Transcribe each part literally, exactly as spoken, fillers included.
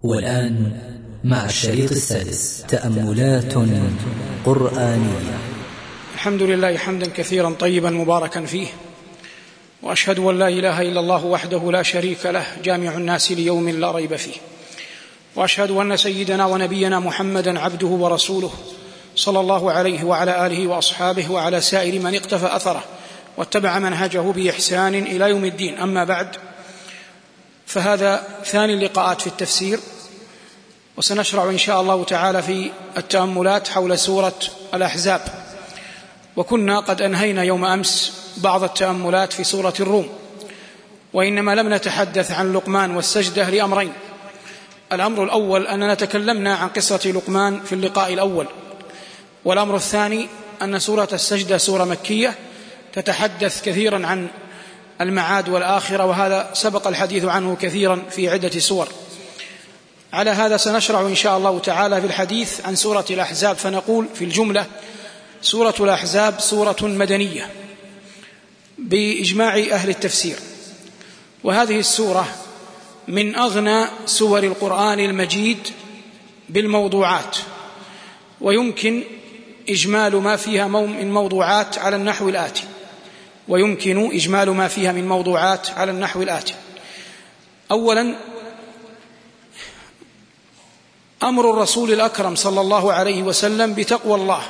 والآن مع الشريط السادس تأملات قرآنية. الحمد لله حمدا كثيرا طيبا مباركا فيه، وأشهد أن لا إله إلا الله وحده لا شريك له جامع الناس ليوم لا ريب فيه، وأشهد أن سيدنا ونبينا محمدا عبده ورسوله صلى الله عليه وعلى آله وأصحابه وعلى سائر من اقتفى أثره واتبع منهجه بإحسان إلى يوم الدين. أما بعد، فهذا ثاني اللقاءات في التفسير، وسنشرع إن شاء الله تعالى في التأملات حول سورة الأحزاب. وكنا قد أنهينا يوم أمس بعض التأملات في سورة الروم، وإنما لم نتحدث عن لقمان والسجدة لأمرين. الأمر الأول أننا تكلمنا عن قصة لقمان في اللقاء الأول، والأمر الثاني أن سورة السجدة سورة مكية تتحدث كثيرا عن المعاد والآخرة، وهذا سبق الحديث عنه كثيرا في عدة سور. على هذا سنشرع إن شاء الله تعالى في الحديث عن سورة الأحزاب، فنقول في الجملة: سورة الأحزاب سورة مدنية بإجماع أهل التفسير، وهذه السورة من أغنى سور القرآن المجيد بالموضوعات، ويمكن إجمال ما فيها من موضوعات على النحو الآتي ويمكن إجمال ما فيها من موضوعات على النحو الآتي أولا، أمر الرسول الأكرم صلى الله عليه وسلم بتقوى الله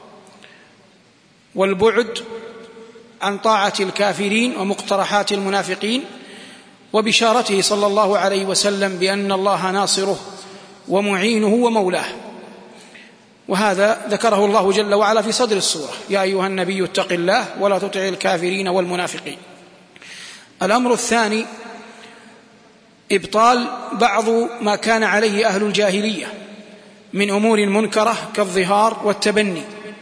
والبعد عن طاعة الكافرين ومقترحات المنافقين، وبشارته صلى الله عليه وسلم بأن الله ناصره ومعينه ومولاه، وهذا ذكره الله جل وعلا في صدر السورة: يا أيها النبي اتق الله ولا تطع الكافرين والمنافقين. الأمر الثاني إبطال بعض ما كان عليه أهل الجاهلية من أمور منكرة كالظهار والتبني،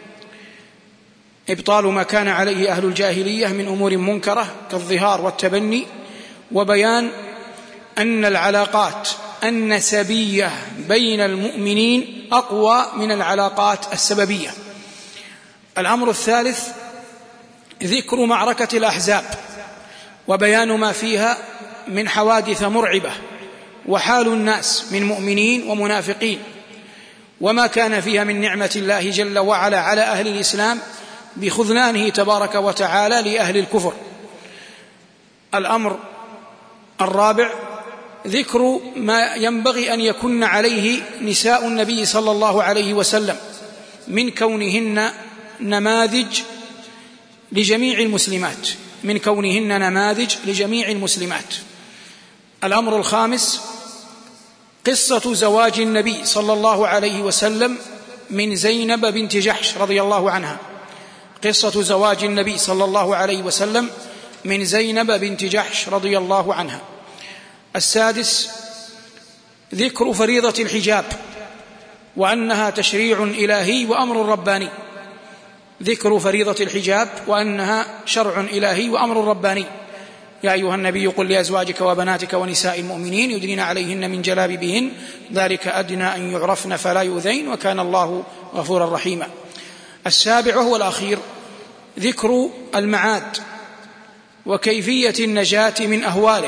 إبطال ما كان عليه أهل الجاهلية من أمور منكرة كالظهار والتبني، وبيان أن العلاقات النسبية بين المؤمنين أقوى من العلاقات السببية. الأمر الثالث ذكر معركة الأحزاب وبيان ما فيها من حوادث مرعبة، وحال الناس من مؤمنين ومنافقين، وما كان فيها من نعمة الله جل وعلا على أهل الإسلام بخذلانه تبارك وتعالى لأهل الكفر. الأمر الرابع ذكر ما ينبغي أن يكن عليه نساء النبي صلى الله عليه وسلم من كونهن نماذج لجميع المسلمات من كونهن نماذج لجميع المسلمات. الأمر الخامس قصة زواج النبي صلى الله عليه وسلم من زينب بنت جحش رضي الله عنها قصة زواج النبي صلى الله عليه وسلم من زينب بنت جحش رضي الله عنها. السادس ذكر فريضة الحجاب وأنها تشريع إلهي وأمر رباني ذكر فريضة الحجاب وأنها شرع إلهي وأمر رباني. يا أيها النبي قل لأزواجك وبناتك ونساء المؤمنين يدنين عليهن من جلابيبهن ذلك أدنى أن يعرفن فلا يؤذين وكان الله غفورا رحيما. السابع وهو الأخير ذكر المعاد وكيفية النجاة من أهواله،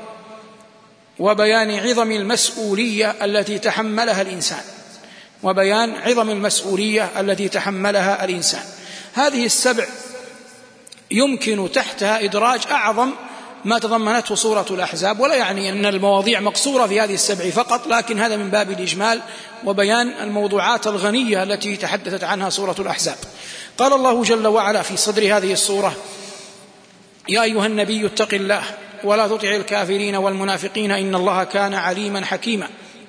وبيان عظم المسؤولية التي تحملها الإنسان وبيان عظم المسؤولية التي تحملها الإنسان. هذه السبع يمكن تحتها إدراج أعظم ما تضمنته سورة الأحزاب، ولا يعني أن المواضيع مقصورة في هذه السبع فقط، لكن هذا من باب الإجمال وبيان الموضوعات الغنية التي تحدثت عنها سورة الأحزاب. قال الله جل وعلا في صدر هذه السورة: يا أيها النبي اتق الله ولا تطع الكافرين والمنافقين إن الله كان عليما حكيما.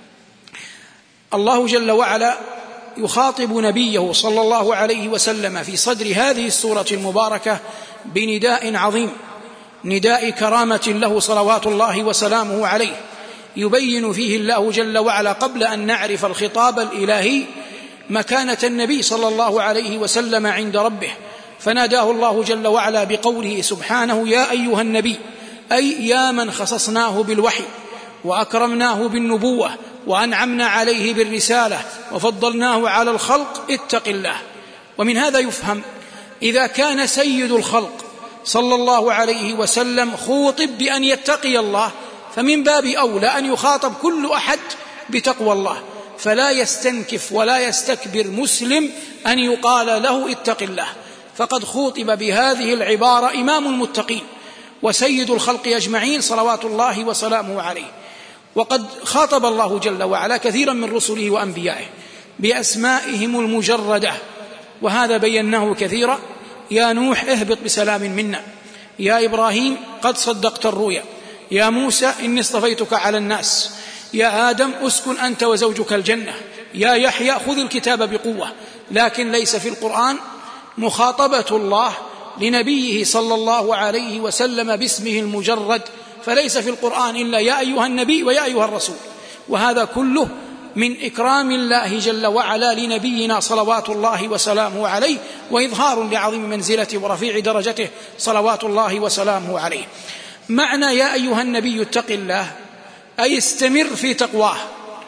الله جل وعلا يخاطب نبيه صلى الله عليه وسلم في صدر هذه السورة المباركة بنداء عظيم، نداء كرامة له صلوات الله وسلامه عليه، يبين فيه الله جل وعلا قبل أن نعرف الخطاب الإلهي مكانة النبي صلى الله عليه وسلم عند ربه، فناداه الله جل وعلا بقوله سبحانه: يا أيها النبي، أي يا من خصصناه بالوحي وأكرمناه بالنبوة وأنعمنا عليه بالرسالة وفضلناه على الخلق، اتق الله. ومن هذا يفهم إذا كان سيد الخلق صلى الله عليه وسلم خوطب بأن يتقي الله، فمن باب أولى أن يخاطب كل أحد بتقوى الله، فلا يستنكف ولا يستكبر مسلم أن يقال له اتق الله، فقد خوطب بهذه العبارة إمام المتقين وسيد الخلق أجمعين صلوات الله وسلامه عليه. وقد خاطب الله جل وعلا كثيرا من رسله وأنبيائه بأسمائهم المجردة، وهذا بيناه كثيرا: يا نوح اهبط بسلام منا، يا إبراهيم قد صدقت الرؤيا، يا موسى إني اصطفيتك على الناس، يا آدم اسكن أنت وزوجك الجنة، يا يحيى خذ الكتاب بقوة. لكن ليس في القرآن مخاطبة الله لنبيه صلى الله عليه وسلم باسمه المجرد، فليس في القرآن إلا يا أيها النبي ويا أيها الرسول، وهذا كله من إكرام الله جل وعلا لنبينا صلوات الله وسلامه عليه، وإظهار لعظيم منزلته ورفيع درجته صلوات الله وسلامه عليه. معنى يا أيها النبي اتق الله أي استمر في تقواه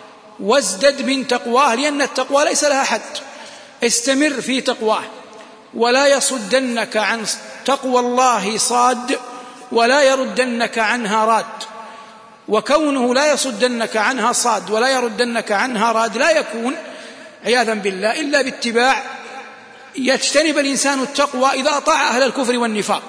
وازدد من تقواه، لأن التقوى ليس لها حد. استمر في تقواه، ولا يصدنك عن تقوى الله صاد ولا يردنك عنها راد. وكونه لا يصدنك عنها صاد ولا يردنك عنها راد لا يكون عياذا بالله إلا باتباع. يجتنب الإنسان التقوى إذا أطاع أهل الكفر والنفاق،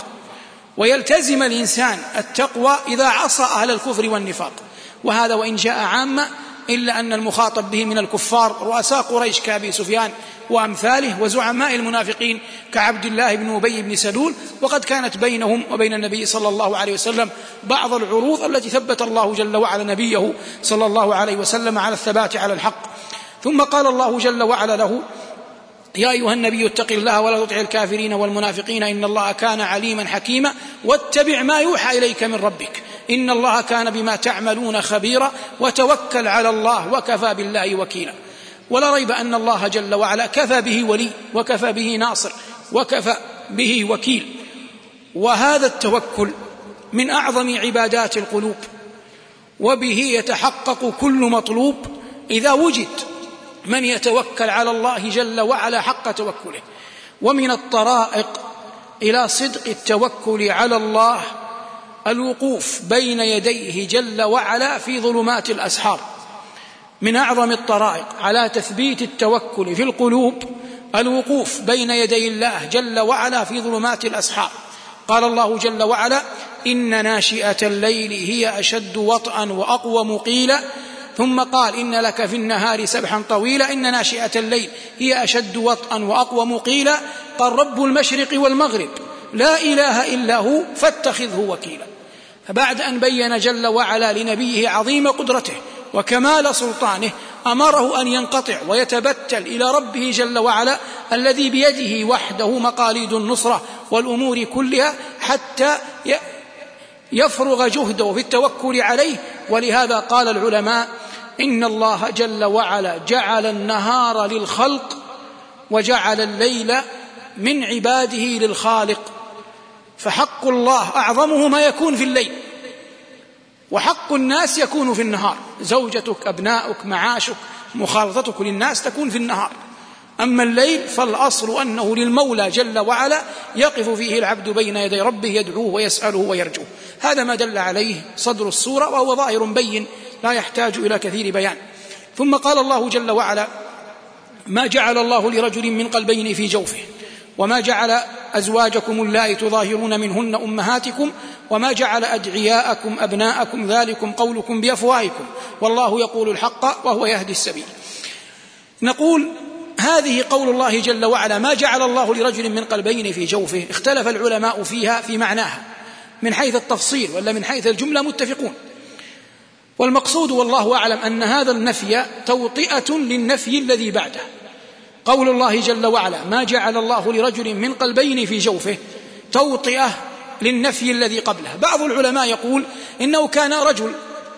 ويلتزم الإنسان التقوى إذا عصى أهل الكفر والنفاق. وهذا وإن جاء عامة إلا أن المخاطب به من الكفار رؤساء قريش كأبي سفيان وأمثاله، وزعماء المنافقين كعبد الله بن أبي بن سلول، وقد كانت بينهم وبين النبي صلى الله عليه وسلم بعض العروض التي ثبت الله جل وعلا نبيه صلى الله عليه وسلم على الثبات على الحق. ثم قال الله جل وعلا له: يا أيها النبي اتق الله ولا تطع الكافرين والمنافقين إن الله كان عليما حكيما واتبع ما يوحى إليك من ربك إن الله كان بما تعملون خبيرا وتوكل على الله وكفى بالله وكيلا. ولا ريب أن الله جل وعلا كفى به ولي وكفى به ناصر وكفى به وكيل. وهذا التوكل من أعظم عبادات القلوب، وبه يتحقق كل مطلوب إذا وجد من يتوكل على الله جل وعلا حق توكله. ومن الطرائق إلى صدق التوكل على الله الوقوف بين يديه جل وعلا في ظلمات الأسحار. من أعظم الطرائق على تثبيت التوكل في القلوب الوقوف بين يدي الله جل وعلا في ظلمات الأسحار. قال الله جل وعلا: إن ناشئة الليل هي أشد وطئا وأقوم قيلا. ثم قال: إن لك في النهار سبحا طويلا. إن ناشئة الليل هي أشد وطئا وأقوم قيلا. قال: رب المشرق والمغرب لا إله إلا هو فاتخذه وكيلا. فبعد أن بين جل وعلا لنبيه عظيم قدرته وكمال سلطانه أمره أن ينقطع ويتبتل إلى ربه جل وعلا الذي بيده وحده مقاليد النصرة والأمور كلها حتى يفرغ جهده في التوكل عليه. ولهذا قال العلماء: إن الله جل وعلا جعل النهار للخلق وجعل الليل من عباده للخالق، فحق الله أعظمه ما يكون في الليل، وحق الناس يكون في النهار. زوجتك، أبناؤك، معاشك، مخالطتك للناس تكون في النهار. أما الليل فالأصل أنه للمولى جل وعلا يقف فيه العبد بين يدي ربه يدعوه ويسأله ويرجوه. هذا ما دل عليه صدر السورة، وهو ظاهر بين لا يحتاج إلى كثير بيان. ثم قال الله جل وعلا: ما جعل الله لرجل من قلبين في جوفه وما جعل أزواجكم اللائي تظاهرون منهن أمهاتكم وما جعل أدعياءكم أبناءكم ذلكم قولكم بأفواهكم والله يقول الحق وهو يهدي السبيل. نقول هذه قول الله جل وعلا: ما جعل الله لرجل من قلبين في جوفه. اختلف العلماء فيها في معناها من حيث التفصيل ولا من حيث الجملة متفقون، والمقصود والله أعلم أن هذا النفي توطئة للنفي الذي بعده. قول الله جل وعلا: ما جعل الله لرجل من قلبين في جوفه توطئة للنفي الذي قبله. بعض العلماء يقول إنه كان رجل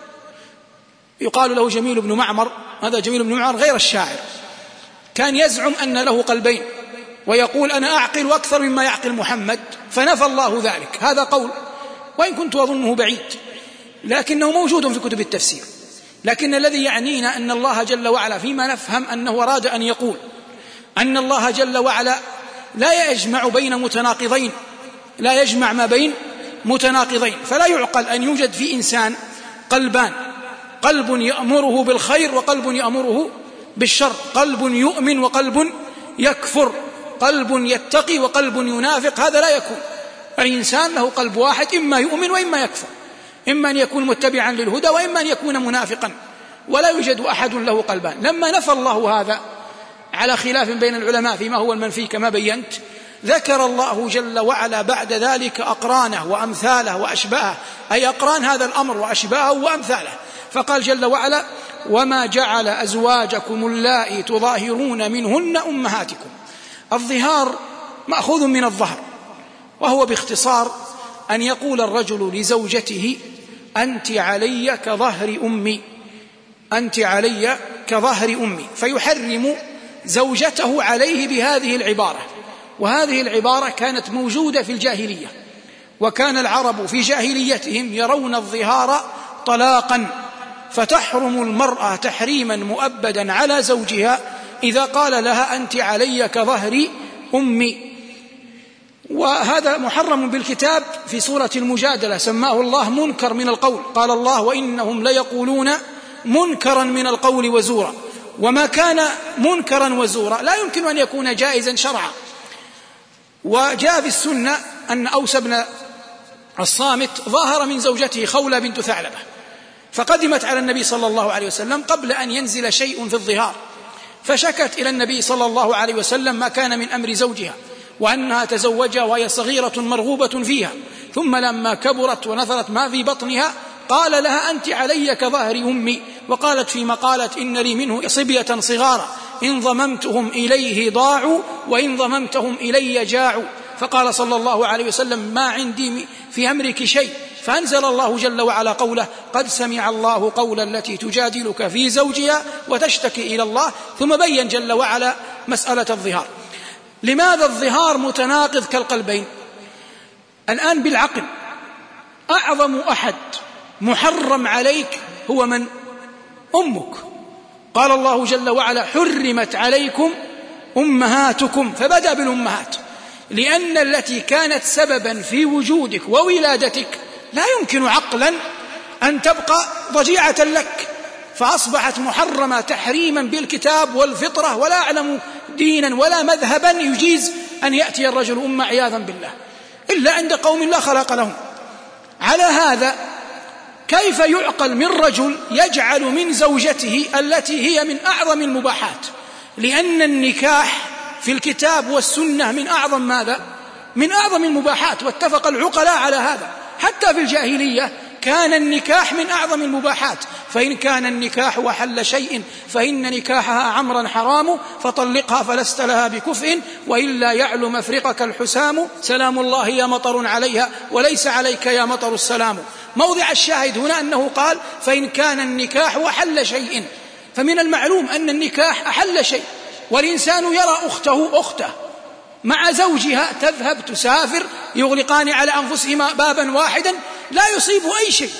يقال له جميل بن معمر، هذا جميل بن معمر غير الشاعر، كان يزعم أن له قلبين ويقول أنا أعقل أكثر مما يعقل محمد، فنفى الله ذلك. هذا قول وإن كنت أظنه بعيد، لكنه موجود في كتب التفسير. لكن الذي يعنينا أن الله جل وعلا فيما نفهم أنه أراد أن يقول أن الله جل وعلا لا يجمع بين متناقضين، لا يجمع ما بين متناقضين، فلا يعقل أن يوجد في إنسان قلبان قلب يأمره بالخير وقلب يأمره بالشر، قلب يؤمن وقلب يكفر، قلب يتقي وقلب ينافق. هذا لا يكون. الإنسان له قلب واحد، إما يؤمن وإما يكفر، إما أن يكون متبعا للهدى وإما أن يكون منافقا، ولا يوجد أحد له قلبان. لما نفى الله هذا على خلاف بين العلماء فيما هو المنفي كما بينت، ذكر الله جل وعلا بعد ذلك أقرانه وأمثاله وأشباهه، أي أقران هذا الأمر وأشباهه وأمثاله. فقال جل وعلا: وما جعل أزواجكم اللائي تظاهرون منهن أمهاتكم. الظهار مأخوذ من الظهر، وهو باختصار أن يقول الرجل لزوجته: أنت علي كظهر أمي، أنت علي كظهر أمي، فيحرم زوجته عليه بهذه العبارة. وهذه العبارة كانت موجودة في الجاهلية، وكان العرب في جاهليتهم يرون الظهار طلاقا، فتحرم المرأة تحريما مؤبدا على زوجها إذا قال لها: أنت علي كظهر أمي. وهذا محرم بالكتاب في سورة المجادلة، سماه الله منكر من القول، قال الله: وإنهم ليقولون منكرا من القول وزورا. وما كان منكرا وزورا لا يمكن أن يكون جائزا شرعا. وجاء في السنة أن أوس بن الصامت ظاهر من زوجته خولة بنت ثعلبة، فقدمت على النبي صلى الله عليه وسلم قبل أن ينزل شيء في الظهار، فشكت إلى النبي صلى الله عليه وسلم ما كان من أمر زوجها، وأنها تزوجها وهي صغيرة مرغوبة فيها، ثم لما كبرت ونثرت ما في بطنها قال لها: أنت علي كظهر أمي. وقالت فيما قالت: إن لي منه صبية صغارا إن ضممتهم إليه ضاعوا وإن ضممتهم إلي جاعوا. فقال صلى الله عليه وسلم: ما عندي في أمرك شيء. فأنزل الله جل وعلا قوله: قد سمع الله قول التي تجادلك في زوجها وتشتكي إلى الله. ثم بين جل وعلا مسألة الظهار. لماذا الظهار متناقض كالقلبين؟ الآن بالعقل أعظم أحد محرم عليك هو من؟ أمك. قال الله جل وعلا: حرمت عليكم أمهاتكم، فبدأ بالأمهات، لأن التي كانت سببا في وجودك وولادتك لا يمكن عقلا أن تبقى ضجيعة لك، فأصبحت محرمة تحريما بالكتاب والفطرة، ولا أعلم دينا ولا مذهبا يجيز أن يأتي الرجل أمة عياذا بالله إلا عند قوم لا خلق لهم. على هذا كيف يعقل من رجل يجعل من زوجته التي هي من أعظم المباحات؟ لأن النكاح في الكتاب والسنة من أعظم ماذا؟ من أعظم المباحات، واتفق العقلاء على هذا. حتى في الجاهلية كان النكاح من أعظم المباحات، فإن كان النكاح وحل شيء فإن نكاحها عمرا حرام، فطلقها فلست لها بكفء، وإلا يعلو مفرقك الحسام، سلام الله يا مطر عليها وليس عليك يا مطر السلام. موضع الشاهد هنا أنه قال: فإن كان النكاح وحل شيء، فمن المعلوم أن النكاح أحل شيء، والإنسان يرى أخته أخته مع زوجها تذهب تسافر، يغلقان على أنفسهما بابا واحدا لا يصيب أي شيء.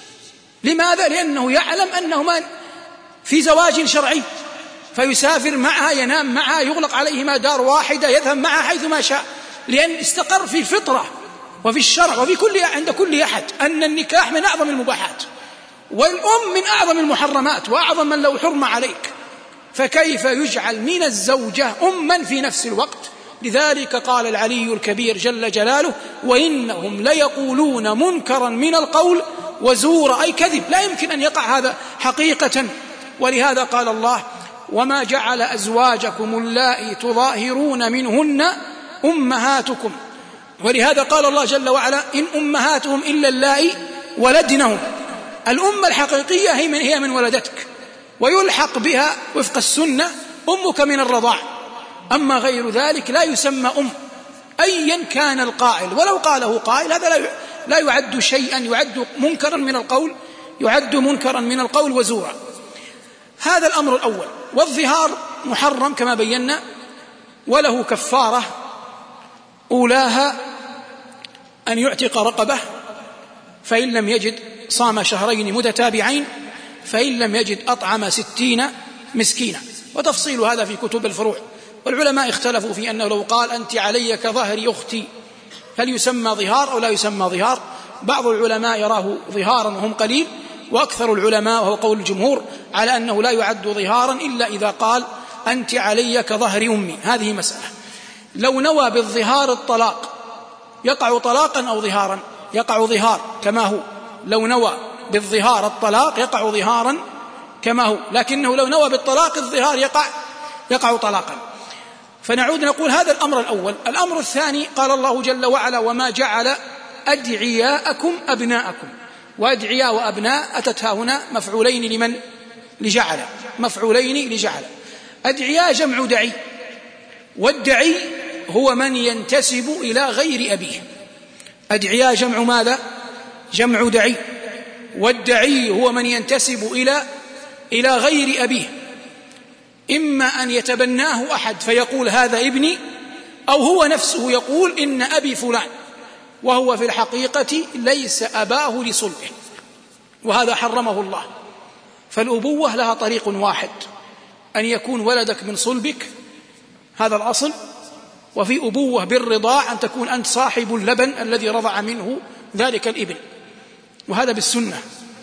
لماذا؟ لأنه يعلم أنهما في زواج شرعي، فيسافر معها، ينام معها، يغلق عليهما دار واحدة، يذهب معها حيثما شاء، لأن استقر في الفطرة وفي الشرع وفي كل عند كل أحد أن النكاح من أعظم المباحات، والأم من أعظم المحرمات وأعظم من لو حرم عليك، فكيف يجعل من الزوجة أما في نفس الوقت؟ لذلك قال العلي الكبير جل جلاله: وإنهم ليقولون منكرا من القول وزورا، أي كذب، لا يمكن أن يقع هذا حقيقة. ولهذا قال الله: وما جعل أزواجكم اللائي تظاهرون منهن أمهاتكم. ولهذا قال الله جل وعلا: إن أمهاتهم إلا اللائي ولدنهم. الأمة الحقيقية هي من هي من ولدتك، ويلحق بها وفق السنة أمك من الرضاع، أما غير ذلك لا يسمى أم أيا كان القائل، ولو قاله قائل هذا لا يعد شيئا، يعد منكرا من القول، يعد منكرا من القول وزورا. هذا الأمر الأول. والظهار محرم كما بينا، وله كفارة، أولاها أن يعتق رقبة، فإن لم يجد صام شهرين متتابعين، فإن لم يجد أطعم ستين مسكينا. وتفصيل هذا في كتب الفروع. والعلماء اختلفوا في أنه لو قال: أنت علي كظهر أختي، هل يسمى ظهار أو لا يسمى ظهار؟ بعض العلماء يراه ظهارا وهم قليل، وأكثر العلماء وهو قول الجمهور على أنه لا يعد ظهارا إلا إذا قال أنت علي كظهر أمي. هذه مسألة. لو نوى بالظهار الطلاق يقع طلاقا أو ظهارا؟ يقع ظهار كما هو. لو نوى بالظهار الطلاق يقع ظهارا كما هو، لكنه لو نوى بالطلاق الظهار يقع يقع طلاقا. فنعود نقول هذا الأمر الأول. الأمر الثاني قال الله جل وعلا وما جعل أدعياءكم أبناءكم. وأدعياء وأبناء أتتها هنا مفعولين لمن؟ لجعل، مفعولين لجعل. أدعياء جمع دعي، والدعي هو من ينتسب إلى غير أبيه. أدعياء جمع ماذا؟ جمع دعي، والدعي هو من ينتسب إلى إلى غير أبيه، إما أن يتبناه أحد فيقول هذا ابني، أو هو نفسه يقول إن أبي فلان، وهو في الحقيقة ليس أباه لصلبه، وهذا حرمه الله. فالأبوة لها طريق واحد، أن يكون ولدك من صلبك، هذا الأصل. وفي أبوة بالرضاع أن تكون أنت صاحب اللبن الذي رضع منه ذلك الابن، وهذا بالسنة.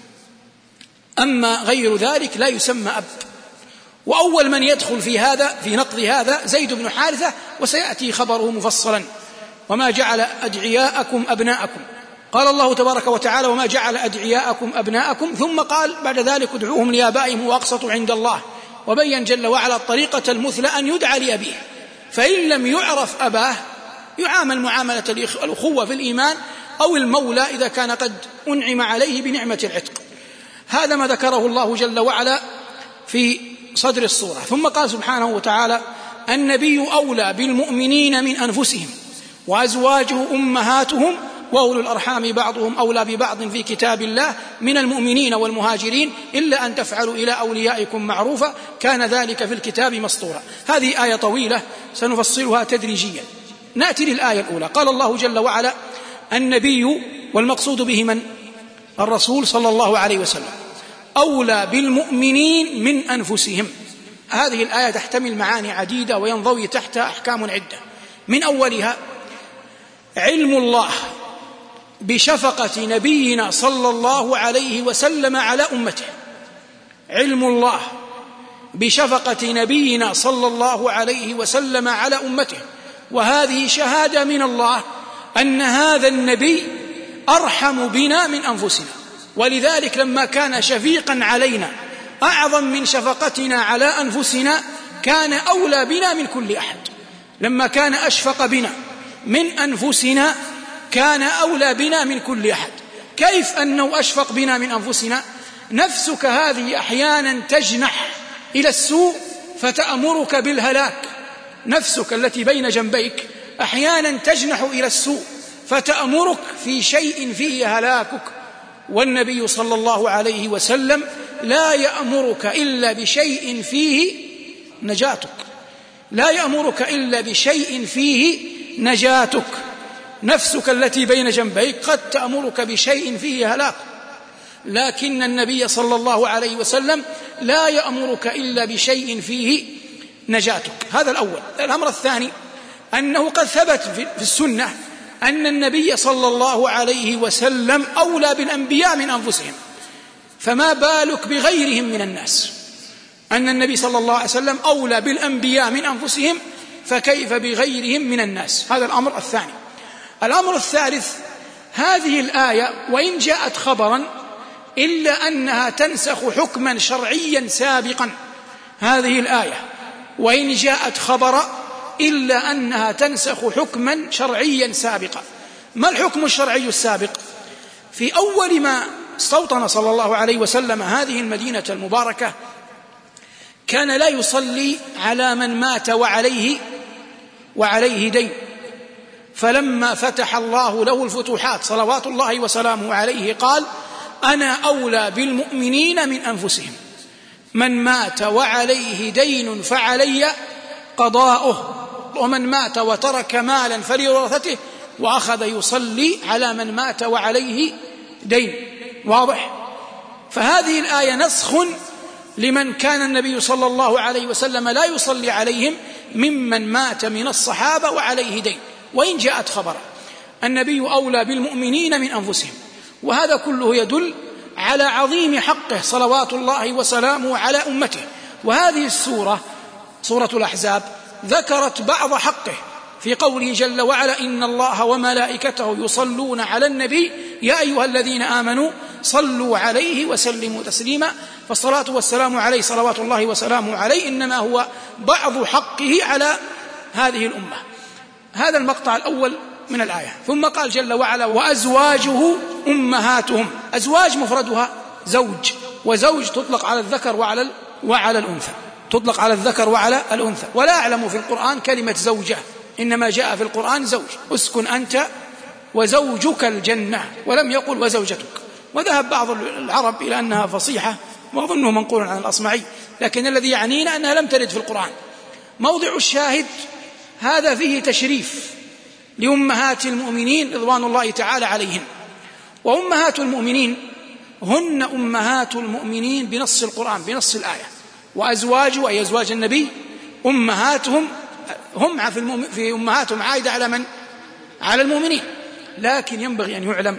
أما غير ذلك لا يسمى أب. وأول من يدخل في هذا في نقض هذا زيد بن حارثة، وسيأتي خبره مفصلا. وما جعل أدعياءكم أبناءكم، قال الله تبارك وتعالى وما جعل أدعياءكم أبناءكم، ثم قال بعد ذلك ادعوهم لآبائهم وأقسطوا عند الله، وبين جل وعلا الطريقة المثلى أن يدعى لأبيه، فإن لم يعرف أباه يعامل معاملة الأخوة في الإيمان أو المولى إذا كان قد أنعم عليه بنعمة العتق. هذا ما ذكره الله جل وعلا في صدر السورة. ثم قال سبحانه وتعالى النبي أولى بالمؤمنين من أنفسهم وأزواجه أمهاتهم وأولو الأرحام بعضهم أولى ببعض في كتاب الله من المؤمنين والمهاجرين إلا أن تفعلوا إلى أوليائكم معروفا كان ذلك في الكتاب مسطورا. هذه آية طويلة سنفصلها تدريجيا. نأتي للآية الأولى. قال الله جل وعلا النبي، والمقصود به من؟ الرسول صلى الله عليه وسلم، أولى بالمؤمنين من أنفسهم. هذه الآية تحتمل معاني عديدة وينضوي تحتها أحكام عدة. من أولها علم الله بشفقة نبينا صلى الله عليه وسلم على أمته، علم الله بشفقة نبينا صلى الله عليه وسلم على أمته، وهذه شهادة من الله أن هذا النبي أرحم بنا من أنفسنا. ولذلك لما كان شفيقا علينا أعظم من شفقتنا على أنفسنا كان أولى بنا من كل أحد. لما كان أشفق بنا من أنفسنا كان أولى بنا من كل أحد. كيف أنه أشفق بنا من أنفسنا؟ نفسك هذه أحيانا تجنح إلى السوء فتأمرك بالهلاك، نفسك التي بين جنبيك أحيانا تجنح إلى السوء فتأمرك في شيء فيه هلاكك، والنبي صلى الله عليه وسلم لا يأمرك إلا بشيء فيه نجاتك، لا يأمرك إلا بشيء فيه نجاتك. نفسك التي بين جنبيك قد تأمرك بشيء فيه هلاك، لكن النبي صلى الله عليه وسلم لا يأمرك إلا بشيء فيه نجاتك. هذا الأول. الأمر الثاني أنه قد ثبت في السنة أن النبي صلى الله عليه وسلم أولى بالأنبياء من أنفسهم، فما بالك بغيرهم من الناس؟ أن النبي صلى الله عليه وسلم أولى بالأنبياء من أنفسهم، فكيف بغيرهم من الناس؟ هذا الأمر الثاني. الأمر الثالث هذه الآية وإن جاءت خبرا إلا أنها تنسخ حكما شرعيا سابقا. هذه الآية وإن جاءت خبرا إلا أنها تنسخ حكما شرعيا سابقا. ما الحكم الشرعي السابق؟ في أول ما استوطن صلى الله عليه وسلم هذه المدينة المباركة كان لا يصلي على من مات وعليه وعليه دين، فلما فتح الله له الفتوحات صلوات الله وسلامه عليه قال أنا أولى بالمؤمنين من أنفسهم، من مات وعليه دين فعلي قضاؤه، ومن مات وترك مالا فلورثته، وأخذ يصلي على من مات وعليه دين. واضح؟ فهذه الآية نسخ لمن كان النبي صلى الله عليه وسلم لا يصلي عليهم ممن مات من الصحابة وعليه دين، وإن جاءت خبرا. النبي أولى بالمؤمنين من أنفسهم، وهذا كله يدل على عظيم حقه صلوات الله وسلامه على أمته. وهذه السورة سورة الأحزاب ذكرت بعض حقه في قوله جل وعلا: إن الله وملائكته يصلون على النبي يا أيها الذين آمنوا صلوا عليه وسلموا تسليما. فالصلاة والسلام عليه صلوات الله وسلامه عليه إنما هو بعض حقه على هذه الأمة. هذا المقطع الأول من الآية. ثم قال جل وعلا: وأزواجه أمهاتهم. أزواج مفردها زوج، وزوج تطلق على الذكر وعلى وعلى الأنثى، تطلق على الذكر وعلى الأنثى. ولا أعلم في القرآن كلمة زوجة، إنما جاء في القرآن زوج: اسكن أنت وزوجك الجنة، ولم يقل وزوجتك. وذهب بعض العرب إلى أنها فصيحة، وأظنه منقول عن الأصمعي، لكن الذي يعنينا أنها لم ترد في القرآن. موضع الشاهد هذا فيه تشريف لأمهات المؤمنين رضوان الله تعالى عليهن. وأمهات المؤمنين هن أمهات المؤمنين بنص القرآن، بنص الآية. وأزواجه أي أزواج النبي أمهاتهم، هم في أمهاتهم عائدة على من؟ على المؤمنين. لكن ينبغي أن يعلم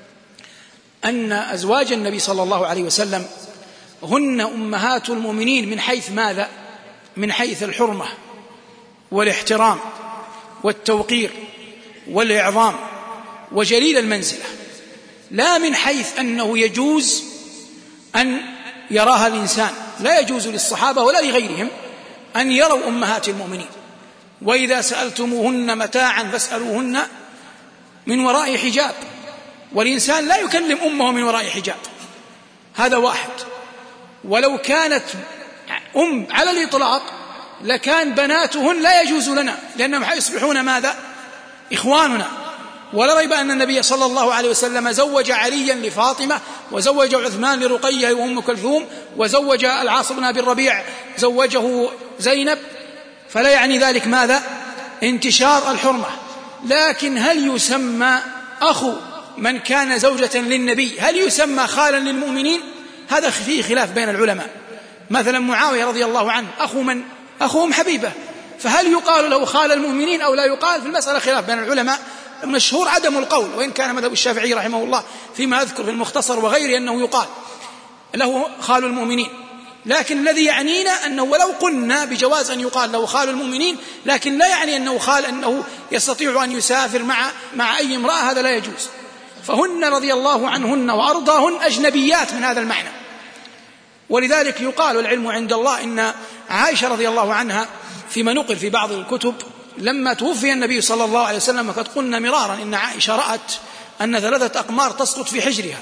أن أزواج النبي صلى الله عليه وسلم هن أمهات المؤمنين من حيث ماذا؟ من حيث الحرمة والاحترام والتوقير والإعظام وجليل المنزلة، لا من حيث أنه يجوز أن يراها الإنسان. لا يجوز للصحابة ولا لغيرهم أن يروا أمهات المؤمنين. وإذا سألتموهن متاعا فاسألوهن من وراء حجاب، والإنسان لا يكلم أمه من وراء حجاب، هذا واحد. ولو كانت أم على الإطلاق لكان بناتهن لا يجوز لنا، لأنهم حيصبحون ماذا؟ إخواننا. ولا ريب أن النبي صلى الله عليه وسلم زوج عليا لفاطمة، وزوج عثمان لرقية وأم كلثوم، وزوج العاص بن أبي الربيع زوجه زينب. فلا يعني ذلك ماذا؟ انتشار الحرمة. لكن هل يسمى أخو من كان زوجة للنبي هل يسمى خالا للمؤمنين؟ هذا فيه خلاف بين العلماء. مثلا معاوية رضي الله عنه أخو من؟ أخو أم حبيبة، فهل يقال له خال المؤمنين أو لا يقال؟ في المسألة خلاف بين العلماء. المشهور عدم القول، وإن كان مذهب الشافعي رحمه الله فيما أذكر في المختصر وغيره أنه يقال له خال المؤمنين. لكن الذي يعنينا أنه ولو قلنا بجواز أن يقال له خال المؤمنين، لكن لا يعني أنه خال أنه يستطيع أن يسافر مع مع أي امرأة، هذا لا يجوز. فهن رضي الله عنهن وأرضاهن أجنبيات من هذا المعنى. ولذلك يقال والعلم عند الله إن عائشة رضي الله عنها فيما نقل في بعض الكتب لما توفي النبي صلى الله عليه وسلم، وقد قلنا مرارا إن عائشة رأت أن ثلاثة أقمار تسقط في حجرها،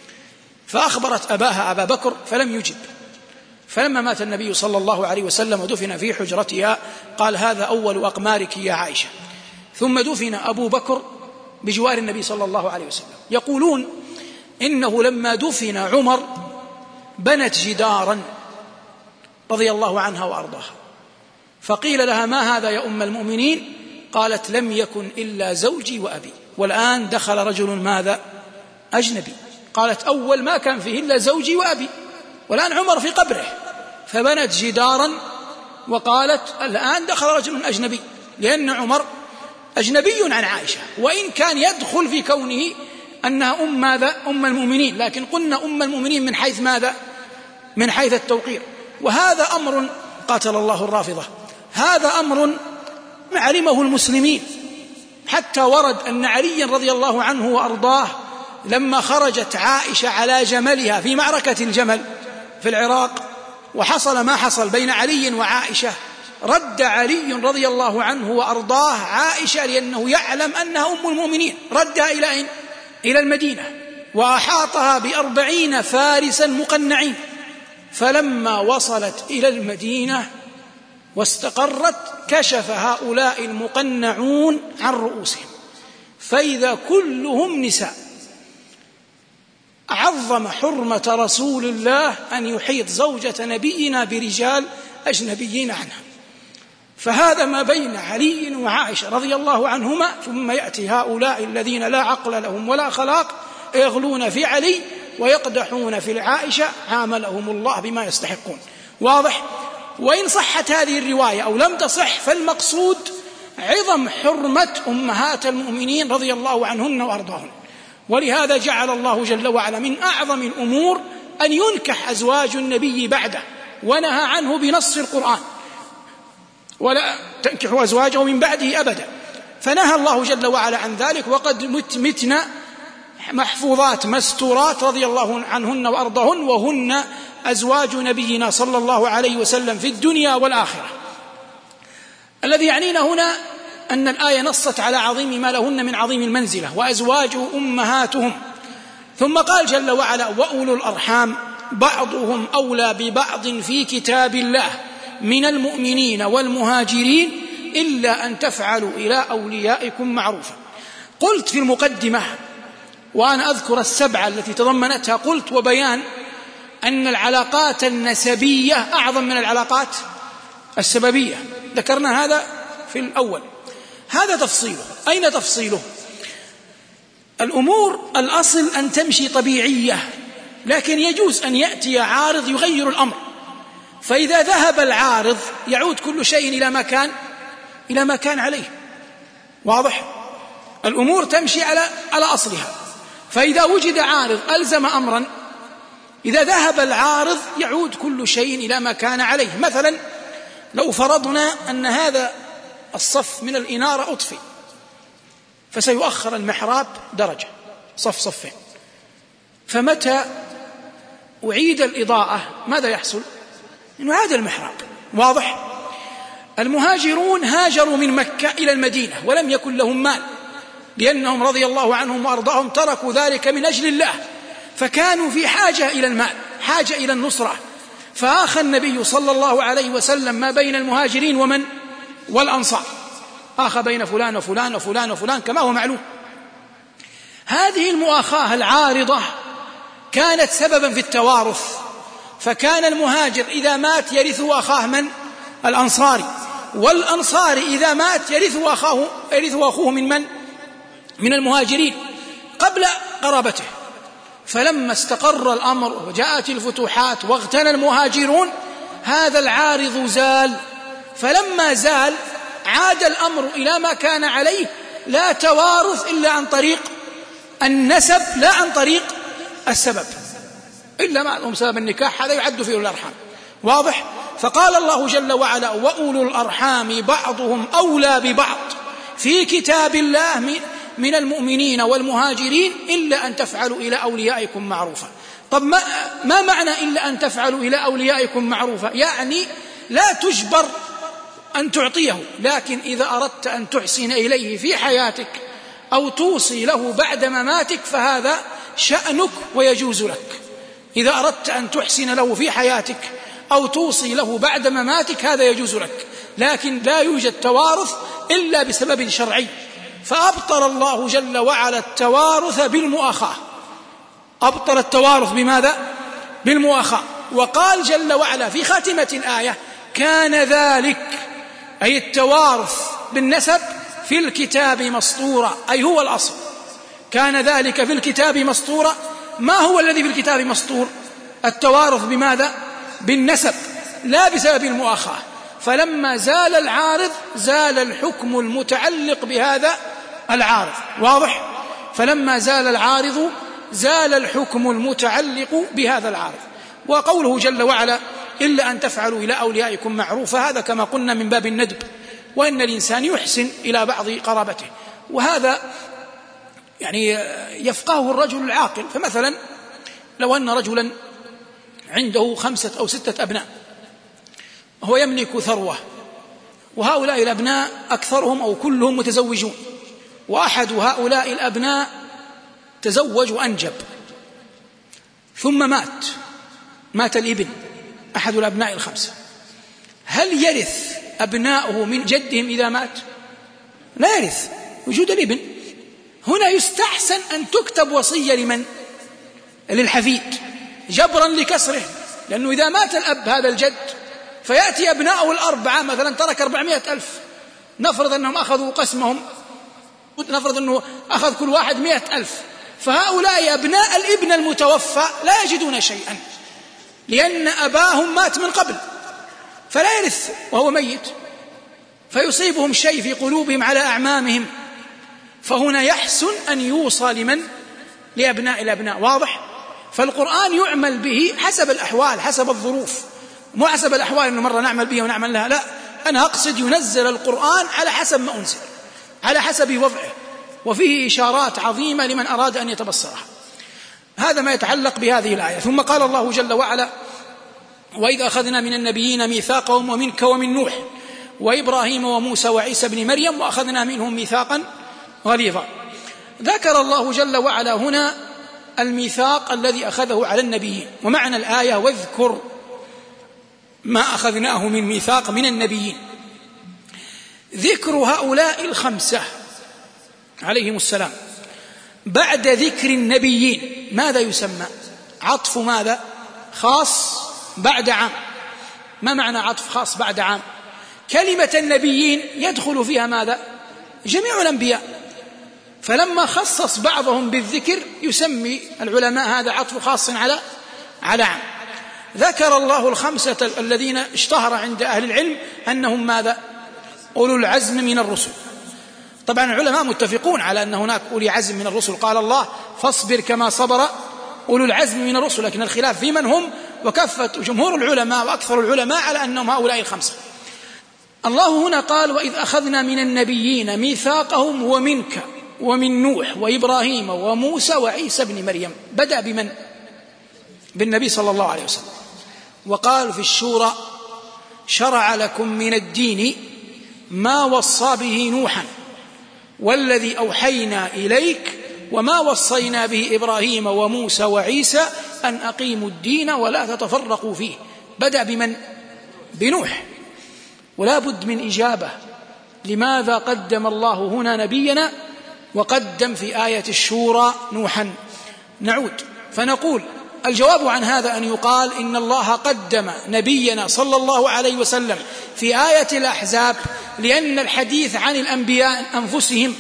فأخبرت أباها أبا بكر فلم يجب. فلما مات النبي صلى الله عليه وسلم ودفن في حجرتها قال: هذا أول أقمارك يا عائشة. ثم دفن أبو بكر بجوار النبي صلى الله عليه وسلم. يقولون إنه لما دفن عمر بنت جدارا رضي الله عنها وأرضاها، فقيل لها: ما هذا يا أم المؤمنين؟ قالت: لم يكن إلا زوجي وأبي، والآن دخل رجل ماذا؟ أجنبي. قالت: أول ما كان فيه إلا زوجي وأبي، والآن عمر في قبره. فبنت جدارا وقالت: الآن دخل رجل أجنبي، لأن عمر أجنبي عن عائشة، وإن كان يدخل في كونه أنها أم ماذا؟ أم المؤمنين، لكن قلنا أم المؤمنين من حيث ماذا؟ من حيث التوقير. وهذا أمر قاتل الله الرافضة، هذا أمر علمه المسلمين، حتى ورد أن علي رضي الله عنه وأرضاه لما خرجت عائشة على جملها في معركة الجمل في العراق، وحصل ما حصل بين علي وعائشة، رد علي رضي الله عنه وأرضاه عائشة لأنه يعلم أنها أم المؤمنين، ردها إلى أين؟ إلى المدينة، وأحاطها بأربعين فارسا مقنعين. فلما وصلت إلى المدينة واستقرت كشف هؤلاء المقنعون عن رؤوسهم، فإذا كلهم نساء. عظم حرمة رسول الله أن يحيط زوجة نبينا برجال أجنبيين عنها. فهذا ما بين علي وعائشة رضي الله عنهما. ثم يأتي هؤلاء الذين لا عقل لهم ولا خلاق يغلون في علي ويقدحون في العائشة، عاملهم الله بما يستحقون. واضح؟ وإن صحت هذه الرواية أو لم تصح، فالمقصود عظم حرمة أمهات المؤمنين رضي الله عنهن وأرضاهن. ولهذا جعل الله جل وعلا من أعظم الأمور أن ينكح أزواج النبي بعده، ونهى عنه بنص القرآن: ولا تنكحوا أزواجه من بعده أبدا. فنهى الله جل وعلا عن ذلك، وقد متنا محفوظات مستورات رضي الله عنهن وأرضهن، وهن أزواج نبينا صلى الله عليه وسلم في الدنيا والآخرة. الذي يعنينا هنا أن الآية نصت على عظيم ما لهن من عظيم المنزلة، وأزواجه أمهاتهم. ثم قال جل وعلا: وأولو الأرحام بعضهم أولى ببعض في كتاب الله من المؤمنين والمهاجرين إلا أن تفعلوا إلى أوليائكم معروفا. قلت في المقدمة وأنا أذكر السبعة التي تضمنتها، قلت: وبيان أن العلاقات النسبية أعظم من العلاقات السببية. ذكرنا هذا في الأول. هذا تفصيله. أين تفصيله؟ الأمور الأصل أن تمشي طبيعية، لكن يجوز أن يأتي عارض يغير الأمر، فإذا ذهب العارض يعود كل شيء إلى ما كان إلى ما كان عليه. واضح؟ الأمور تمشي على على أصلها، فإذا وجد عارض ألزم أمرا، إذا ذهب العارض يعود كل شيء إلى ما كان عليه. مثلا لو فرضنا أن هذا الصف من الإنارة أطفئ، فسيؤخر المحراب درجة، صف صفين، فمتى أعيد الإضاءة ماذا يحصل؟ إنه عاد المحراب. واضح؟ المهاجرون هاجروا من مكة إلى المدينة ولم يكن لهم مال، لأنهم رضي الله عنهم وأرضاهم تركوا ذلك من أجل الله، فكانوا في حاجة إلى المال، حاجة إلى النصرة. فآخى النبي صلى الله عليه وسلم ما بين المهاجرين ومن والأنصار، آخى بين فلان وفلان وفلان وفلان كما هو معلوم. هذه المؤاخاة العارضة كانت سببا في التوارث، فكان المهاجر إذا مات يرثه أخاه من الأنصاري، والأنصاري إذا مات يرثه أخاه يرثه أخوه من من من المهاجرين قبل قرابته. فلما استقر الأمر وجاءت الفتوحات واغتنى المهاجرون هذا العارض زال، فلما زال عاد الأمر إلى ما كان عليه، لا توارث إلا عن طريق النسب لا عن طريق السبب، إلا ما لهم سبب النكاح هذا يعد فيه الأرحام. واضح؟ فقال الله جل وعلا: وأولو الأرحام بعضهم أولى ببعض في كتاب الله من المؤمنين والمهاجرين إلا أن تفعلوا إلى أوليائكم معروفا. طب ما, ما معنى إلا أن تفعلوا إلى أوليائكم معروفا؟ يعني لا تجبر أن تعطيه، لكن إذا أردت أن تحسن إليه في حياتك أو توصي له بعد مماتك فهذا شأنك ويجوز لك. إذا أردت أن تحسن له في حياتك أو توصي له بعد مماتك هذا يجوز لك، لكن لا يوجد توارث إلا بسبب شرعي. فأبطل الله جل وعلا التوارث بالمؤاخاة، أبطل التوارث بماذا؟ بالمؤاخاة. وقال جل وعلا في خاتمة الآية: كان ذلك أي التوارث بالنسب في الكتاب مسطورا، أي هو الأصل. كان ذلك في الكتاب مسطورا. ما هو الذي في الكتاب مسطور؟ التوارث بماذا؟ بالنسب، لا بسبب المؤاخاة. فلما زال العارض زال الحكم المتعلق بهذا العارض. واضح؟ فلما زال العارض زال الحكم المتعلق بهذا العارض. وقوله جل وعلا: إلا أن تفعلوا إلى أوليائكم معروفا، هذا كما قلنا من باب الندب، وأن الإنسان يحسن إلى بعض قرابته، وهذا يعني يفقهه الرجل العاقل. فمثلا لو أن رجلا عنده خمسة أو ستة أبناء، هو يملك ثروة، وهؤلاء الأبناء أكثرهم أو كلهم متزوجون، وأحد هؤلاء الأبناء تزوج وأنجب ثم مات مات الابن أحد الأبناء الخمسة، هل يرث أبناؤه من جدهم إذا مات؟ لا يرث، وجود الابن. هنا يستحسن أن تكتب وصية لمن؟ للحفيد، جبرا لكسره، لأنه إذا مات الأب هذا الجد فيأتي أبناؤه الأربعة مثلا ترك أربعمائة ألف، نفرض أنهم أخذوا قسمهم، نفرض أنه أخذ كل واحد مائة ألف، فهؤلاء أبناء الابن المتوفى لا يجدون شيئا لأن أباهم مات من قبل، فلا يرث وهو ميت، فيصيبهم شيء في قلوبهم على أعمامهم. فهنا يحسن أن يوصى لمن؟ لأبناء الأبناء. واضح؟ فالقرآن يعمل به حسب الأحوال، حسب الظروف، مو حسب الأحوال أنه مرة نعمل به ونعمل لها، لا، أنا أقصد ينزل القرآن على حسب ما أنزل، على حسب وضعه، وفيه إشارات عظيمة لمن أراد أن يتبصرها. هذا ما يتعلق بهذه الآية. ثم قال الله جل وعلا: وإذ أخذنا من النبيين ميثاقهم ومنك ومن نوح وإبراهيم وموسى وعيسى بن مريم وأخذنا منهم ميثاقا غليظا. ذكر الله جل وعلا هنا الميثاق الذي أخذه على النبيين، ومعنى الآية: واذكر ما أخذناه من ميثاق من النبيين. ذكر هؤلاء الخمسة عليهم السلام بعد ذكر النبيين ماذا يسمى؟ عطف ماذا؟ خاص بعد عام. ما معنى عطف خاص بعد عام؟ كلمة النبيين يدخل فيها ماذا؟ جميع الأنبياء، فلما خصص بعضهم بالذكر يسمي العلماء هذا عطف خاص على على عام. ذكر الله الخمسة الذين اشتهر عند أهل العلم أنهم ماذا؟ أولو العزم من الرسل. طبعا العلماء متفقون على أن هناك أولي عزم من الرسل، قال الله: فاصبر كما صبر أولو العزم من الرسل، لكن الخلاف في من هم، وكفة جمهور العلماء وأكثر العلماء على أنهم هؤلاء الخمسة. الله هنا قال: وإذ أخذنا من النبيين ميثاقهم ومنك ومن نوح وإبراهيم وموسى وعيسى بن مريم. بدأ بمن؟ بالنبي صلى الله عليه وسلم. وقال في الشورى: شرع لكم من الدين ما وصى به نوحا والذي أوحينا إليك وما وصينا به إبراهيم وموسى وعيسى أن أقيموا الدين ولا تتفرقوا فيه. بدأ بمن؟ بنوح. ولا بد من إجابة: لماذا قدم الله هنا نبينا وقدم في آية الشورى نوحا؟ نعود فنقول: الجواب عن هذا أن يقال إن الله قدم نبينا صلى الله عليه وسلم في آية الأحزاب لأن الحديث عن الأنبياء أنفسهم،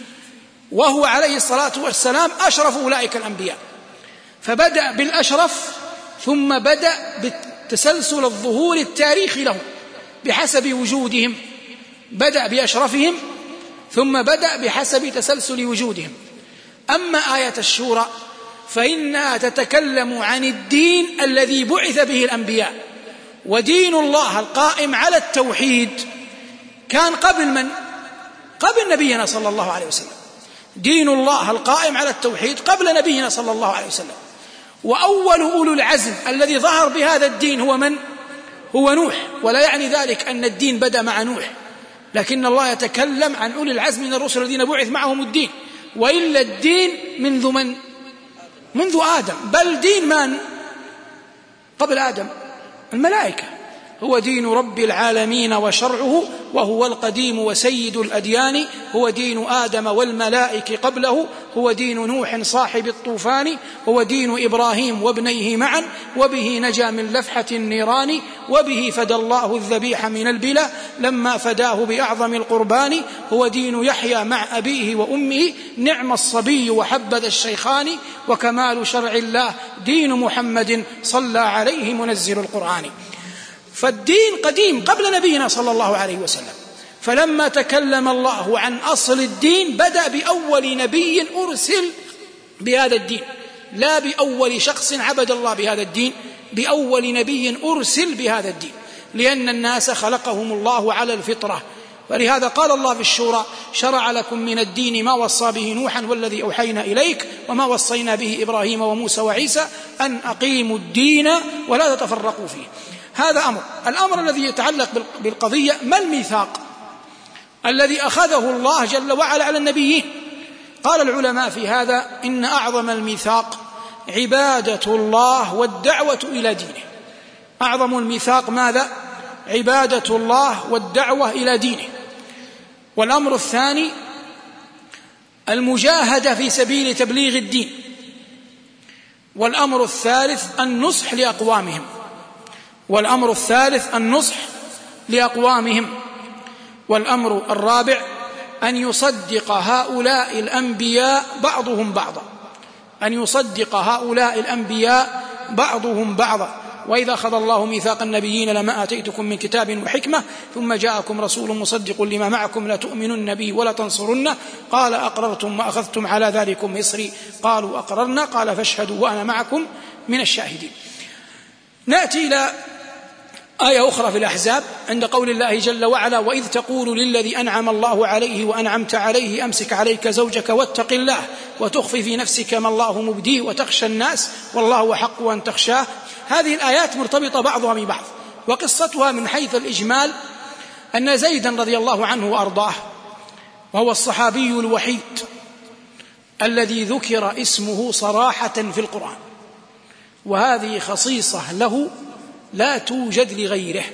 وهو عليه الصلاة والسلام أشرف أولئك الأنبياء، فبدأ بالأشرف ثم بدأ بالتسلسل الظهور التاريخي لهم بحسب وجودهم. بدأ بأشرفهم ثم بدأ بحسب تسلسل وجودهم. أما آية الشورى فإنها تتكلم عن الدين الذي بعث به الأنبياء، ودين الله القائم على التوحيد كان قبل من؟ قبل نبينا صلى الله عليه وسلم. دين الله القائم على التوحيد قبل نبينا صلى الله عليه وسلم. وأول أولو العزم الذي ظهر بهذا الدين هو من؟ هو نوح. ولا يعني ذلك أن الدين بدأ مع نوح، لكن الله يتكلم عن أولي العزم من الرسل الذين بعث معهم الدين. وإلا الدين منذ من؟ منذ آدم، بل دين من قبل آدم؟ الملائكة. هو دين رب العالمين وشرعه، وهو القديم وسيد الأديان، هو دين آدم والملائكة قبله، هو دين نوح صاحب الطوفان، هو دين إبراهيم وابنيه معا، وبه نجا من لفحة النيران، وبه فدى الله الذبيح من البلا لما فداه بأعظم القربان، هو دين يحيى مع أبيه وأمه نعم الصبي وحبذا الشيخان، وكمال شرع الله دين محمد صلى عليه منزل القرآن. فالدين قديم قبل نبينا صلى الله عليه وسلم. فلما تكلم الله عن أصل الدين بدأ بأول نبي أرسل بهذا الدين، لا بأول شخص عبد الله بهذا الدين، بأول نبي أرسل بهذا الدين، لأن الناس خلقهم الله على الفطرة. ولهذا قال الله في الشورى: شرع لكم من الدين ما وصى به نوحا والذي أوحينا إليك وما وصينا به إبراهيم وموسى وعيسى أن أقيموا الدين ولا تتفرقوا فيه. هذا أمر. الأمر الذي يتعلق بالقضية: ما الميثاق الذي أخذه الله جل وعلا على النبيين؟ قال العلماء في هذا: إن أعظم الميثاق عبادة الله والدعوة إلى دينه. أعظم الميثاق ماذا؟ عبادة الله والدعوة إلى دينه. والأمر الثاني المجاهدة في سبيل تبليغ الدين. والأمر الثالث النصح لأقوامهم. والأمر الثالث النصح لأقوامهم. والأمر الرابع أن يصدق هؤلاء الأنبياء بعضهم بعضا، أن يصدق هؤلاء الأنبياء بعضهم بعضا. وإذا أخذ الله ميثاق النبيين لما آتيتكم من كتاب وحكمة ثم جاءكم رسول مصدق لما معكم لتؤمنن به ولا تنصرنه قال أقررتم وأخذتم على ذلكم إصري قالوا أقررنا قال فاشهدوا وأنا معكم من الشاهدين. نأتي إلى آية أخرى في الأحزاب عند قول الله جل وعلا وإذ تقول للذي أنعم الله عليه وأنعمت عليه أمسك عليك زوجك واتق الله وتخفي في نفسك ما الله مبديه وتخشى الناس والله أحق أن تخشاه. هذه الآيات مرتبطة بعضها ببعض، وقصتها من حيث الإجمال أن زيدا رضي الله عنه وأرضاه وهو الصحابي الوحيد الذي ذكر اسمه صراحة في القرآن، وهذه خصيصة له لا توجد لغيره.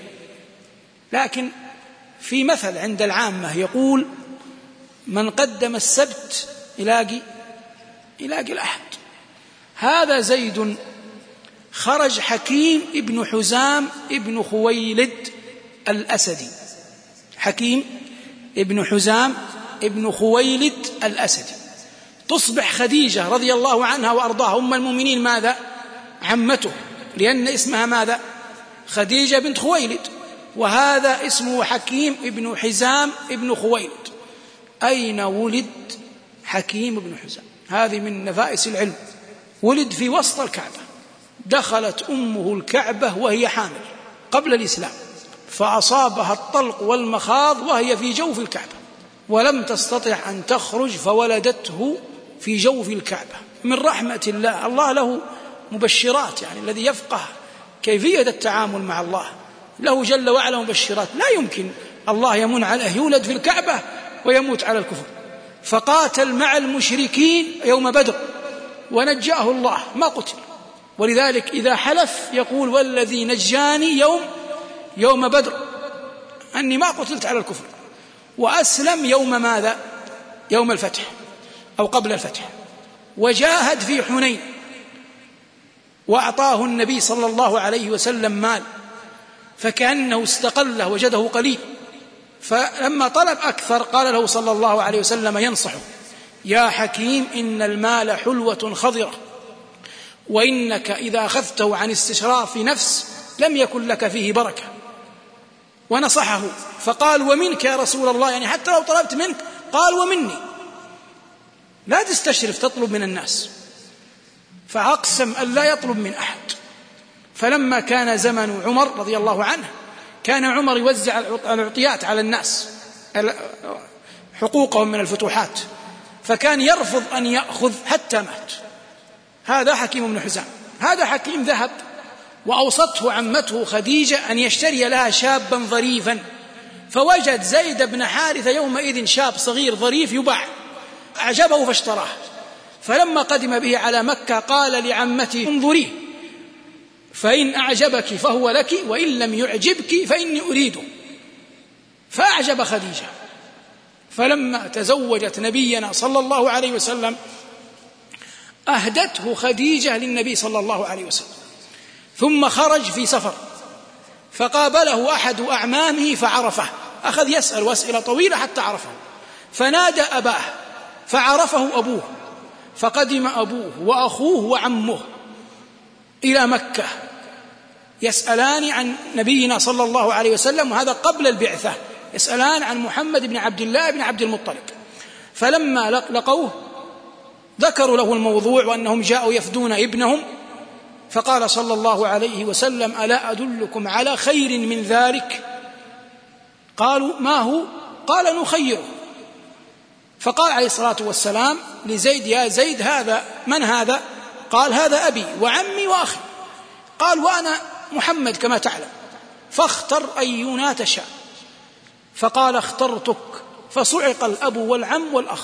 لكن في مثل عند العامة يقول من قدم السبت يلاقي يلاقي الأحد. هذا زيد خرج حكيم ابن حزام ابن خويلد الأسدي، حكيم ابن حزام ابن خويلد الأسدي. تصبح خديجة رضي الله عنها وأرضاها أم المؤمنين ماذا؟ عمته، لأن اسمها ماذا؟ خديجة بنت خويلد، وهذا اسمه حكيم ابن حزام ابن خويلد. أين ولد حكيم بن حزام؟ هذه من نفائس العلم. ولد في وسط الكعبة، دخلت أمه الكعبة وهي حامل قبل الإسلام، فأصابها الطلق والمخاض وهي في جوف الكعبة، ولم تستطع أن تخرج فولدته في جوف الكعبة. من رحمة الله، الله له مبشرات، يعني الذي يفقه كيفية التعامل مع الله له جل وعلا مبشرات. لا يمكن الله يمن عليه يولد في الكعبة ويموت على الكفر. فقاتل مع المشركين يوم بدر ونجاه الله، ما قتل. ولذلك إذا حلف يقول والذي نجاني يوم يوم بدر أني ما قتلت على الكفر. وأسلم يوم ماذا؟ يوم الفتح أو قبل الفتح، وجاهد في حنين، وأعطاه النبي صلى الله عليه وسلم مال فكأنه استقله وجده قليل، فلما طلب أكثر قال له صلى الله عليه وسلم ينصحه يا حكيم إن المال حلوة خضرة، وإنك إذا أخذته عن استشراف نفس لم يكن لك فيه بركة. ونصحه فقال ومنك يا رسول الله، يعني حتى لو طلبت منك، قال ومني، لا تستشرف تطلب من الناس. فأقسم أن لا يطلب من أحد. فلما كان زمن عمر رضي الله عنه كان عمر يوزع العطيات على الناس حقوقهم من الفتوحات، فكان يرفض أن يأخذ حتى مات. هذا حكيم بن حزام. هذا حكيم ذهب وأوصته عمته خديجة أن يشتري لها شابا ظريفا، فوجد زيد بن حارثة يومئذ شاب صغير ظريف يباع، أعجبه فاشتراه. فلما قدم به على مكة قال لعمته انظريه فإن أعجبك فهو لك وإن لم يعجبك فإني أريده. فأعجب خديجة، فلما تزوجت نبينا صلى الله عليه وسلم أهدته خديجة للنبي صلى الله عليه وسلم. ثم خرج في سفر فقابله أحد أعمامه فعرفه، أخذ يسأل وأسئلة طويلة حتى عرفه، فنادى أباه فعرفه أبوه، فقدم أبوه وأخوه وعمه إلى مكة يسألان عن نبينا صلى الله عليه وسلم، وهذا قبل البعثة، يسألان عن محمد بن عبد الله بن عبد المطلب. فلما لقوه ذكروا له الموضوع وأنهم جاءوا يفدون ابنهم، فقال صلى الله عليه وسلم ألا أدلكم على خير من ذلك؟ قالوا ما هو؟ قال نخيره. فقال عليه الصلاة والسلام لزيد يا زيد هذا من هذا؟ قال هذا أبي وعمي وأخي. قال وأنا محمد كما تعلم، فاختر أينا تشاء. فقال اخترتك، فصعق الأب والعم والأخ.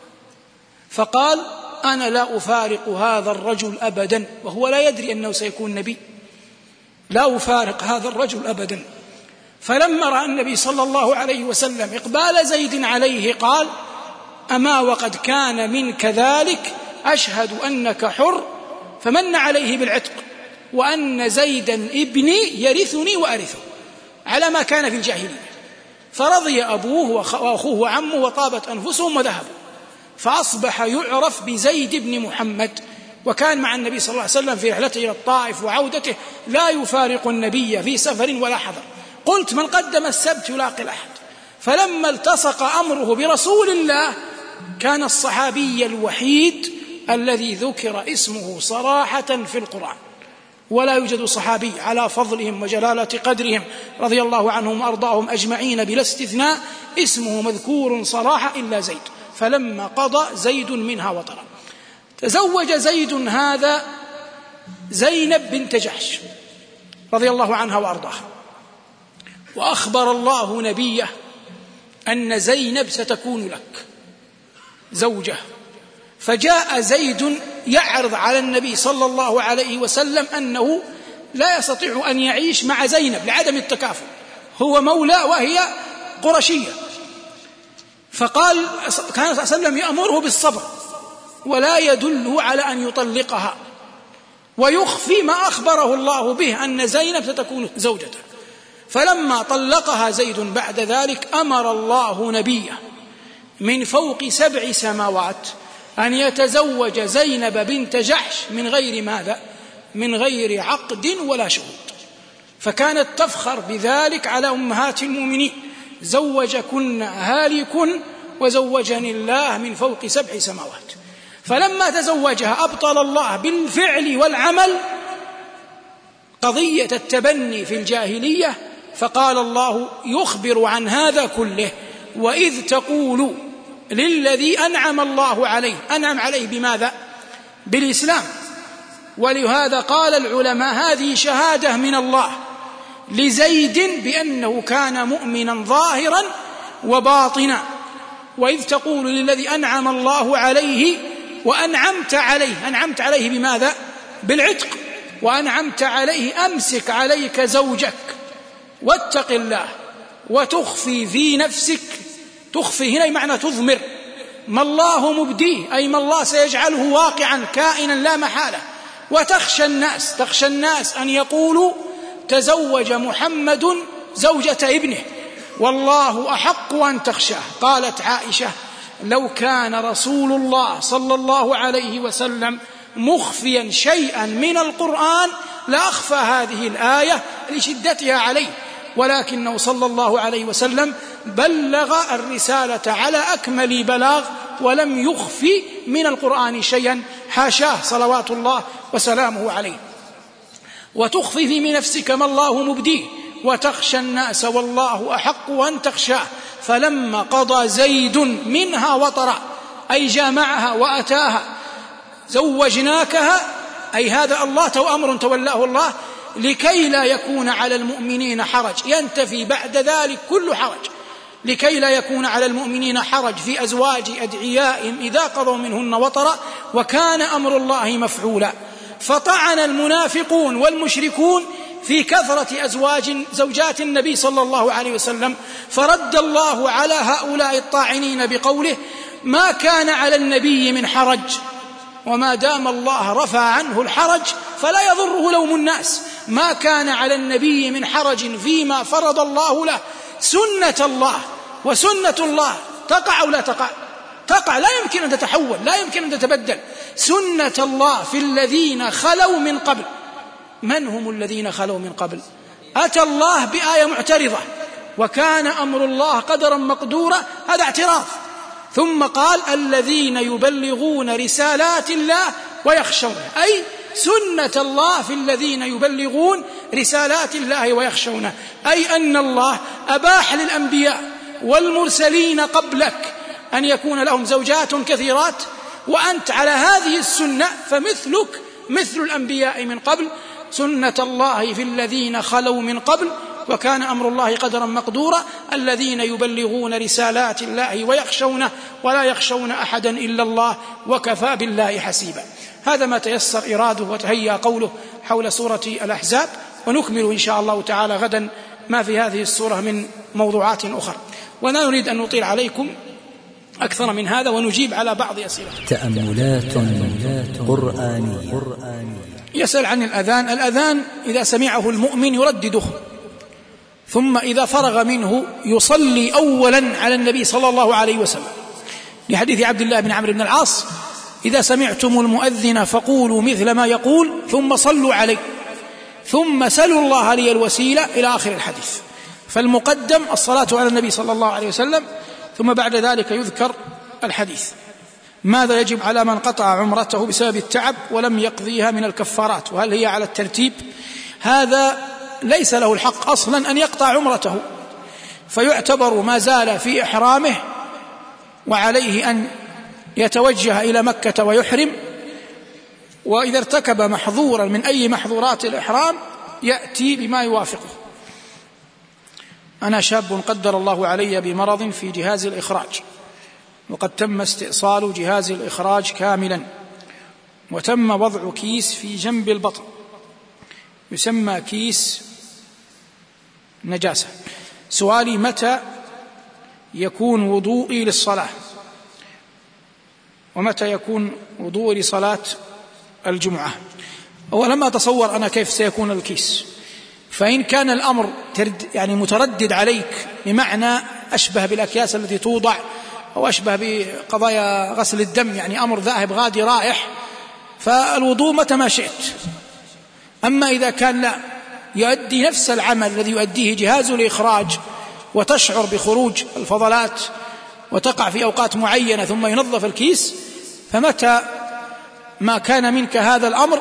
فقال أنا لا أفارق هذا الرجل أبدا، وهو لا يدري أنه سيكون نبي، لا أفارق هذا الرجل أبدا. فلما رأى النبي صلى الله عليه وسلم إقبال زيد عليه قال أما وقد كان منك ذلك أشهد أنك حر، فمن عليه بالعتق، وأن زيدا ابني يرثني وأرثه، على ما كان في الجاهلية. فرضي أبوه وأخوه وعمه وطابت أنفسهم وذهبوا، فأصبح يعرف بزيد بن محمد، وكان مع النبي صلى الله عليه وسلم في رحلته إلى الطائف وعودته لا يفارق النبي في سفر ولا حضر. قلت من قدم السبت يلاقي الأحد. فلما التصق أمره برسول الله كان الصحابي الوحيد الذي ذكر اسمه صراحة في القرآن، ولا يوجد صحابي على فضلهم وجلالة قدرهم رضي الله عنهم وأرضاهم أجمعين بلا استثناء اسمه مذكور صراحة إلا زيد. فلما قضى زيد منها وطرا تزوج زيد هذا زينب بنت جحش رضي الله عنها وأرضاها، وأخبر الله نبيه أن زينب ستكون لك زوجة. فجاء زيد يعرض على النبي صلى الله عليه وسلم أنه لا يستطيع أن يعيش مع زينب لعدم التكافؤ، هو مولى وهي قرشية. فقال كان صلى الله عليه وسلم يأمره بالصبر ولا يدله على أن يطلقها، ويخفي ما أخبره الله به أن زينب ستكون زوجته. فلما طلقها زيد بعد ذلك أمر الله نبيه من فوق سبع سماوات أن يتزوج زينب بنت جحش من غير ماذا؟ من غير عقد ولا شهود. فكانت تفخر بذلك على أمهات المؤمنين: زوجكن هالكن وزوجني الله من فوق سبع سماوات. فلما تزوجها أبطل الله بالفعل والعمل قضية التبني في الجاهلية، فقال الله يخبر عن هذا كله: وإذ تقول للذي أنعم الله عليه، أنعم عليه بماذا؟ بالإسلام. ولهذا قال العلماء هذه شهادة من الله لزيد بأنه كان مؤمنا ظاهرا وباطنا. وإذ تقول للذي أنعم الله عليه وأنعمت عليه، أنعمت عليه بماذا؟ بالعتق. وأنعمت عليه أمسك عليك زوجك واتق الله وتخفي في نفسك، تخفي هنا معنى تضمر، ما الله مبديه أي ما الله سيجعله واقعا كائنا لا محالة. وتخشى الناس، تخشى الناس أن يقولوا تزوج محمد زوجة ابنه والله أحق أن تخشاه. قالت عائشة: لو كان رسول الله صلى الله عليه وسلم مخفيا شيئا من القرآن لأخفى هذه الآية لشدتها عليه، ولكنه صلى الله عليه وسلم بلغ الرسالة على أكمل بلاغ ولم يخفي من القرآن شيئا، حاشاه صلوات الله وسلامه عليه. وتخفي في نفسك ما الله مبديه وتخشى الناس والله أحق أن تخشاه. فلما قضى زيد منها وطرا أي جامعها وأتاها زوجناكها، أي هذا الله تو أمر تولاه الله لكي لا يكون على المؤمنين حرج، ينتفي بعد ذلك كل حرج، لكي لا يكون على المؤمنين حرج في أزواج أدعيائهم إذا قضوا منهن وطرا، وكان أمر الله مفعولا. فطعن المنافقون والمشركون في كثرة أزواج زوجات النبي صلى الله عليه وسلم، فرد الله على هؤلاء الطاعنين بقوله: ما كان على النبي من حرج، وما دام الله رفع عنه الحرج فلا يضره لوم الناس. ما كان على النبي من حرج فيما فرض الله له. سنة الله، وسنة الله تقع أو لا تقع؟ تقع، لا يمكن أن تتحول، لا يمكن أن تتبدل. سنة الله في الذين خلوا من قبل. من هم الذين خلوا من قبل؟ أتى الله بآية معترضة وكان أمر الله قدرا مقدورا، هذا اعتراض. ثم قال: الذين يبلغون رسالات الله ويخشون، أي سنة الله في الذين يبلغون رسالات الله ويخشونه، أي أن الله أباح للأنبياء والمرسلين قبلك أن يكون لهم زوجات كثيرات، وأنت على هذه السنة فمثلك مثل الأنبياء من قبل. سنة الله في الذين خلوا من قبل وكان أمر الله قدرا مقدورا، الذين يبلغون رسالات الله ويخشونه ولا يخشون أحدا إلا الله وكفى بالله حسيبا. هذا ما تيسر إراده وتهيأ قوله حول سورة الأحزاب، ونكمل إن شاء الله تعالى غدا ما في هذه السورة من موضوعات أخرى، ولا نريد أن نطيل عليكم أكثر من هذا، ونجيب على بعض أسئلة. تأملات قرآنية. يسأل عن الأذان. الأذان إذا سمعه المؤمن يردده، ثم إذا فرغ منه يصلي أولا على النبي صلى الله عليه وسلم، لحديث عبد الله بن عمرو بن العاص: إذا سمعتم المؤذن فقولوا مثل ما يقول ثم صلوا عليه ثم سلوا الله لي الوسيلة إلى آخر الحديث. فالمقدم الصلاة على النبي صلى الله عليه وسلم، ثم بعد ذلك يذكر الحديث. ماذا يجب على من قطع عمرته بسبب التعب ولم يقضيها من الكفارات، وهل هي على الترتيب؟ هذا ليس له الحق أصلا أن يقطع عمرته، فيعتبر ما زال في إحرامه وعليه أن يتوجه إلى مكة ويحرم، وإذا ارتكب محظورا من أي محظورات الإحرام يأتي بما يوافقه. أنا شاب قدر الله علي بمرض في جهاز الإخراج، وقد تم استئصال جهاز الإخراج كاملا، وتم وضع كيس في جنب البطن يسمى كيس نجاسة. سؤالي: متى يكون وضوئي للصلاة؟ ومتى يكون وضوئي لصلاة الجمعة؟ أولا ما أتصور أنا كيف سيكون الكيس، فإن كان الأمر يعني متردد عليك بمعنى أشبه بالأكياس التي توضع أو أشبه بقضايا غسل الدم، يعني أمر ذاهب غادي رائح، فالوضوء متى ما شئت. أما إذا كان لا يؤدي نفس العمل الذي يؤديه جهاز الإخراج وتشعر بخروج الفضلات وتقع في أوقات معينة ثم ينظف الكيس، فمتى ما كان منك هذا الأمر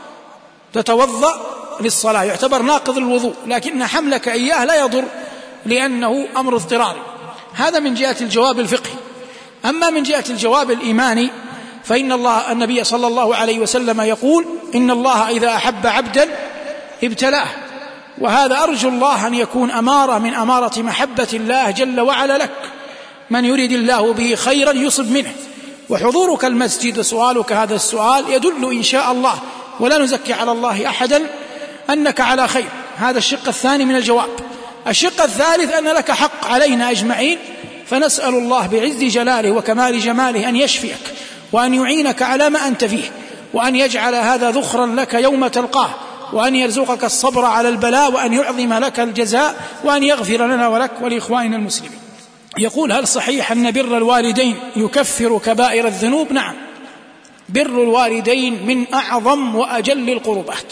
تتوضأ للصلاة، يعتبر ناقض الوضوء، لكن حملك إياه لا يضر لأنه أمر اضطراري. هذا من جهة الجواب الفقهي. أما من جهة الجواب الإيماني فإن الله النبي صلى الله عليه وسلم يقول: إن الله إذا أحب عبدا ابتلاه، وهذا أرجو الله أن يكون أمارة من أمارة محبة الله جل وعلا لك. من يريد الله به خيرا يصب منه. وحضورك المسجد وسؤالك هذا السؤال يدل إن شاء الله، ولا نزكي على الله أحدا، أنك على خير. هذا الشق الثاني من الجواب. الشق الثالث أن لك حق علينا أجمعين، فنسأل الله بعز جلاله وكمال جماله أن يشفيك وأن يعينك على ما أنت فيه، وأن يجعل هذا ذخرا لك يوم تلقاه، وأن يرزقك الصبر على البلاء، وأن يعظم لك الجزاء، وأن يغفر لنا ولك ولإخواننا المسلمين. يقول: هل صحيح أن بر الوالدين يكفر كبائر الذنوب؟ نعم، بر الوالدين من أعظم وأجل القربات.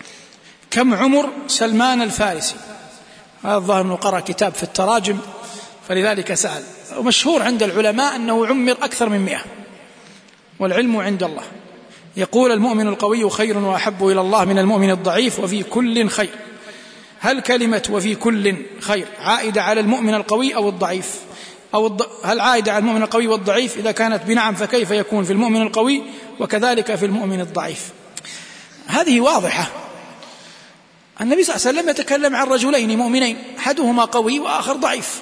كم عمر سلمان الفارسي؟ هذا الظاهر أنه قرأ كتاب في التراجم فلذلك سأل. ومشهور عند العلماء أنه عمر أكثر من مئة، والعلم عند الله. يقول: المؤمن القوي خير وأحب إلى الله من المؤمن الضعيف، وفي كل خير. هل كلمة وفي كل خير عائدة على المؤمن القوي أو الضعيف؟ أو الض... هل عائدة على المؤمن القوي والضعيف؟ إذا كانت بنعم فكيف يكون في المؤمن القوي وكذلك في المؤمن الضعيف؟ هذه واضحة. النبي صلى الله عليه وسلم يتكلم عن رجلين مؤمنين، أحدهما قوي وآخر ضعيف،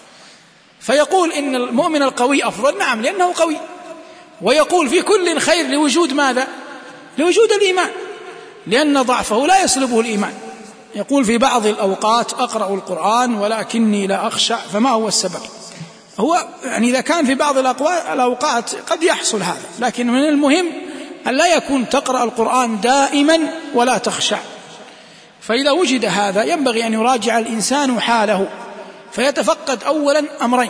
فيقول إن المؤمن القوي أفضل، نعم لأنه قوي، ويقول في كل خير لوجود ماذا؟ لوجود الإيمان، لأن ضعفه لا يسلبه الإيمان. يقول: في بعض الأوقات أقرأ القرآن ولكني لا أخشع، فما هو السبب؟ هو يعني إذا كان في بعض الأوقات قد يحصل هذا، لكن من المهم أن لا يكون تقرأ القرآن دائما ولا تخشع. فإذا وجد هذا ينبغي أن يراجع الإنسان حاله، فيتفقد أولا أمرين: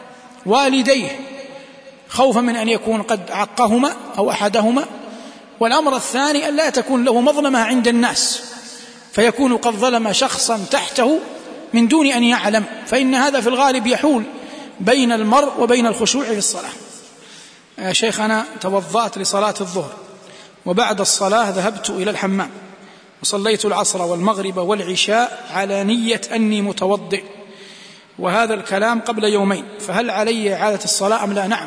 والديه خوفا من أن يكون قد عقهما أو أحدهما، والأمر الثاني أن لا تكون له مظلمة عند الناس فيكون قد ظلم شخصا تحته من دون أن يعلم، فإن هذا في الغالب يحول بين المرء وبين الخشوع في الصلاة. يا شيخ، أنا توضأت لصلاة الظهر، وبعد الصلاة ذهبت إلى الحمام، وصليت العصر والمغرب والعشاء على نية أني متوضئ، وهذا الكلام قبل يومين، فهل علي إعادة الصلاة أم لا؟ نعم،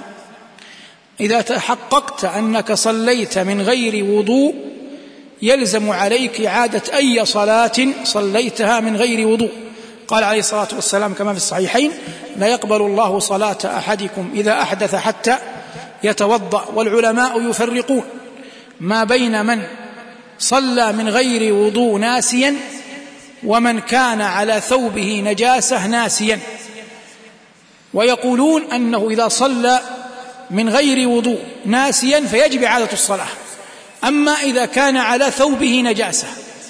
إذا تحققت أنك صليت من غير وضوء يلزم عليك إعادة أي صلاة صليتها من غير وضوء. قال عليه الصلاة والسلام كما في الصحيحين: لا يقبل الله صلاة أحدكم إذا أحدث حتى يتوضأ. والعلماء يفرقون ما بين من صلى من غير وضوء ناسيا ومن كان على ثوبه نجاسة ناسيا، ويقولون أنه إذا صلى من غير وضوء ناسيا فيجب إعادة الصلاة، أما إذا كان على ثوبه نجاسة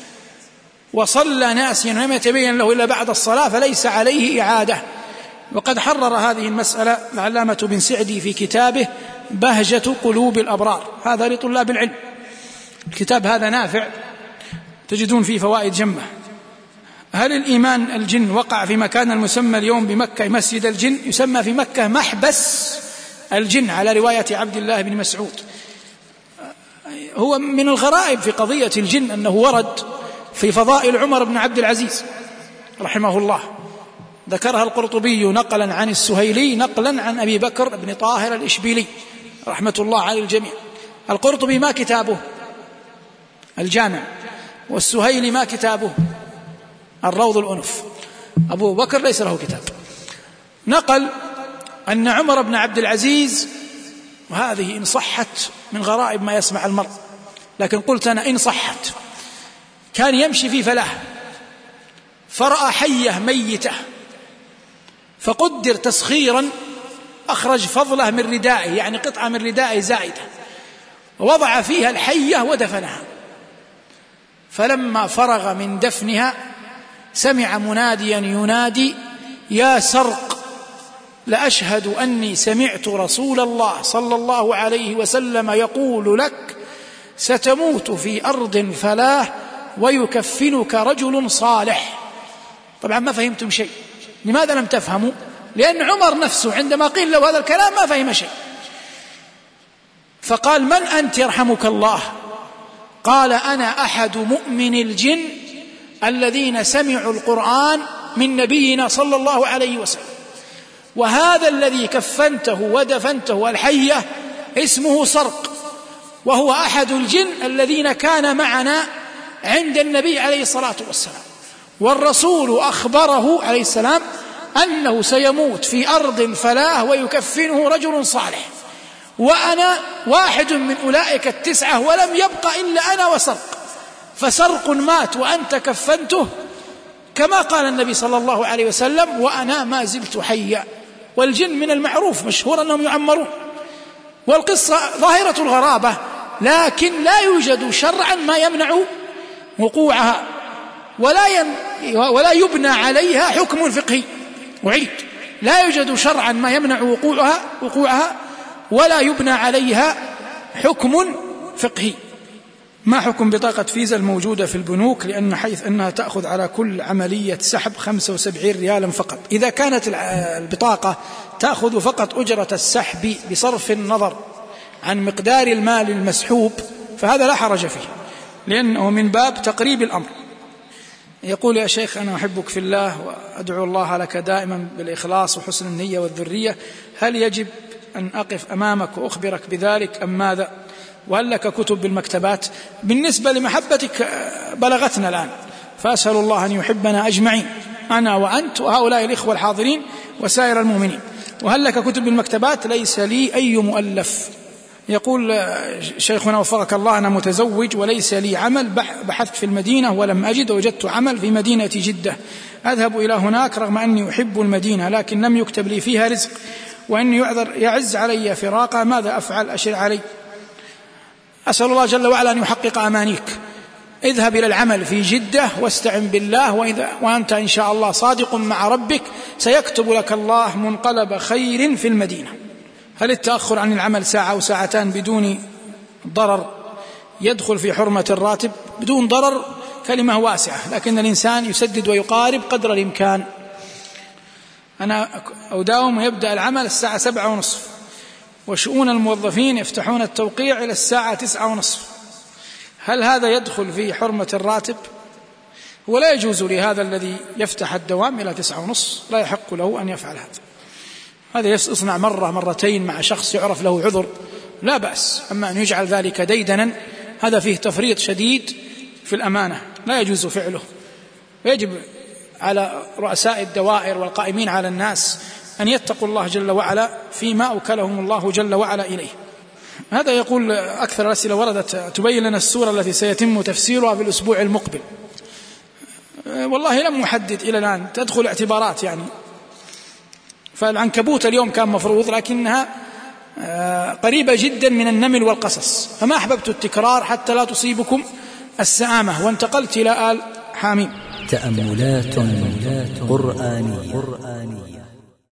وصلى ناسيا ولم يتبين له إلا بعد الصلاة فليس عليه إعادة. وقد حرر هذه المسألة العلامة بن سعدي في كتابه بهجة قلوب الأبرار. هذا لطلاب العلم. الكتاب هذا نافع، تجدون فيه فوائد جمة. هل الإيمان الجن وقع في مكان المسمى اليوم بمكة مسجد الجن؟ يسمى في مكة محبس الجن على رواية عبد الله بن مسعود. هو من الغرائب في قضية الجن أنه ورد في فضائل عمر بن عبد العزيز رحمه الله، ذكرها القرطبي نقلا عن السهيلي نقلا عن أبي بكر بن طاهر الإشبيلي رحمة الله على الجميع. القرطبي ما كتابه؟ الجامع. والسهيلي ما كتابه؟ الروض الأنف. أبو بكر ليس له كتاب. نقل أن عمر بن عبد العزيز، وهذه إن صحت من غرائب ما يسمع المرء، لكن قلت أنا إن صحت، كان يمشي في فلاح فرأى حية ميتة، فقدر تسخيرا أخرج فضلة من ردائه، يعني قطعة من ردائه زائدة، ووضع فيها الحية ودفنها. فلما فرغ من دفنها سمع مناديا ينادي: يا سرق، لأشهد أني سمعت رسول الله صلى الله عليه وسلم يقول لك: ستموت في أرض فلاه ويكفنك رجل صالح. طبعا ما فهمتم شيء. لماذا لم تفهموا؟ لأن عمر نفسه عندما قيل له هذا الكلام ما فهم شيء، فقال: من أنت يرحمك الله؟ قال: أنا أحد مؤمن الجن الذين سمعوا القرآن من نبينا صلى الله عليه وسلم، وهذا الذي كفنته ودفنته الحية اسمه سرق، وهو أحد الجن الذين كان معنا عند النبي عليه الصلاة والسلام، والرسول أخبره عليه السلام أنه سيموت في أرض فلاه ويكفنه رجل صالح، وأنا واحد من أولئك التسعة ولم يبق إلا أنا وسرق، فسرق مات وأنت كفنته كما قال النبي صلى الله عليه وسلم، وأنا ما زلت حيا. والجن من المعروف مشهور أنهم يعمرون، والقصة ظاهرة الغرابة، لكن لا يوجد شرعا ما يمنع وقوعها، ولا ين ولا يبنى عليها حكم فقهي. وعيد: لا يوجد شرعا ما يمنع وقوعها وقوعها ولا يبنى عليها حكم فقهي. ما حكم بطاقة فيزا الموجودة في البنوك، لأن حيث أنها تأخذ على كل عملية سحب خمسة وسبعين ريالا فقط؟ إذا كانت البطاقة تأخذ فقط أجرة السحب بصرف النظر عن مقدار المال المسحوب فهذا لا حرج فيه، لأنه من باب تقريب الأمر. يقول: يا شيخ، أنا أحبك في الله وأدعو الله لك دائما بالإخلاص وحسن النية والذرية، هل يجب أن أقف أمامك وأخبرك بذلك أم ماذا؟ وهل لك كتب بالمكتبات؟ بالنسبة لمحبتك بلغتنا الآن، فأسأل الله أن يحبنا أجمعين، أنا وأنت وهؤلاء الإخوة الحاضرين وسائر المؤمنين. وهل لك كتب بالمكتبات؟ ليس لي أي مؤلف. يقول شيخنا وفقك الله: أنا متزوج وليس لي عمل، بحثت في المدينة ولم أجد، وجدت عمل في مدينة جدة، أذهب إلى هناك رغم أني أحب المدينة، لكن لم يكتب لي فيها رزق، وأني يعذر يعز علي فراقة، ماذا أفعل؟ أشر علي. أسأل الله جل وعلا أن يحقق أمانيك. اذهب إلى العمل في جدة واستعن بالله، وإذا وأنت إن شاء الله صادق مع ربك سيكتب لك الله منقلب خير في المدينة. هل التأخر عن العمل ساعة أو ساعتان بدون ضرر يدخل في حرمة الراتب؟ بدون ضرر كلمة واسعة، لكن الإنسان يسدد ويقارب قدر الإمكان. أنا أداوم ويبدأ العمل الساعة سبعة ونصف، وشؤون الموظفين يفتحون التوقيع إلى الساعة تسعة ونصف، هل هذا يدخل في حرمة الراتب؟ ولا يجوز لهذا الذي يفتح الدوام إلى تسعة ونصف، لا يحق له أن يفعل هذا. هذا يصنع مرة مرتين مع شخص يعرف له عذر لا بأس، أما أن يجعل ذلك ديدنا هذا فيه تفريط شديد في الأمانة، لا يجوز فعله. ويجب على رؤساء الدوائر والقائمين على الناس أن يتقوا الله جل وعلا فيما أوكلهم الله جل وعلا إليه. هذا يقول: أكثر الأسئلة وردت تبين لنا السورة التي سيتم تفسيرها في الأسبوع المقبل. والله لم أحدد إلى الآن، تدخل اعتبارات يعني. فالعنكبوت اليوم كان مفروض، لكنها قريبة جدا من النمل والقصص، فما أحببت التكرار حتى لا تصيبكم السآمة، وانتقلت إلى آل حاميم. تأملات قرآنية.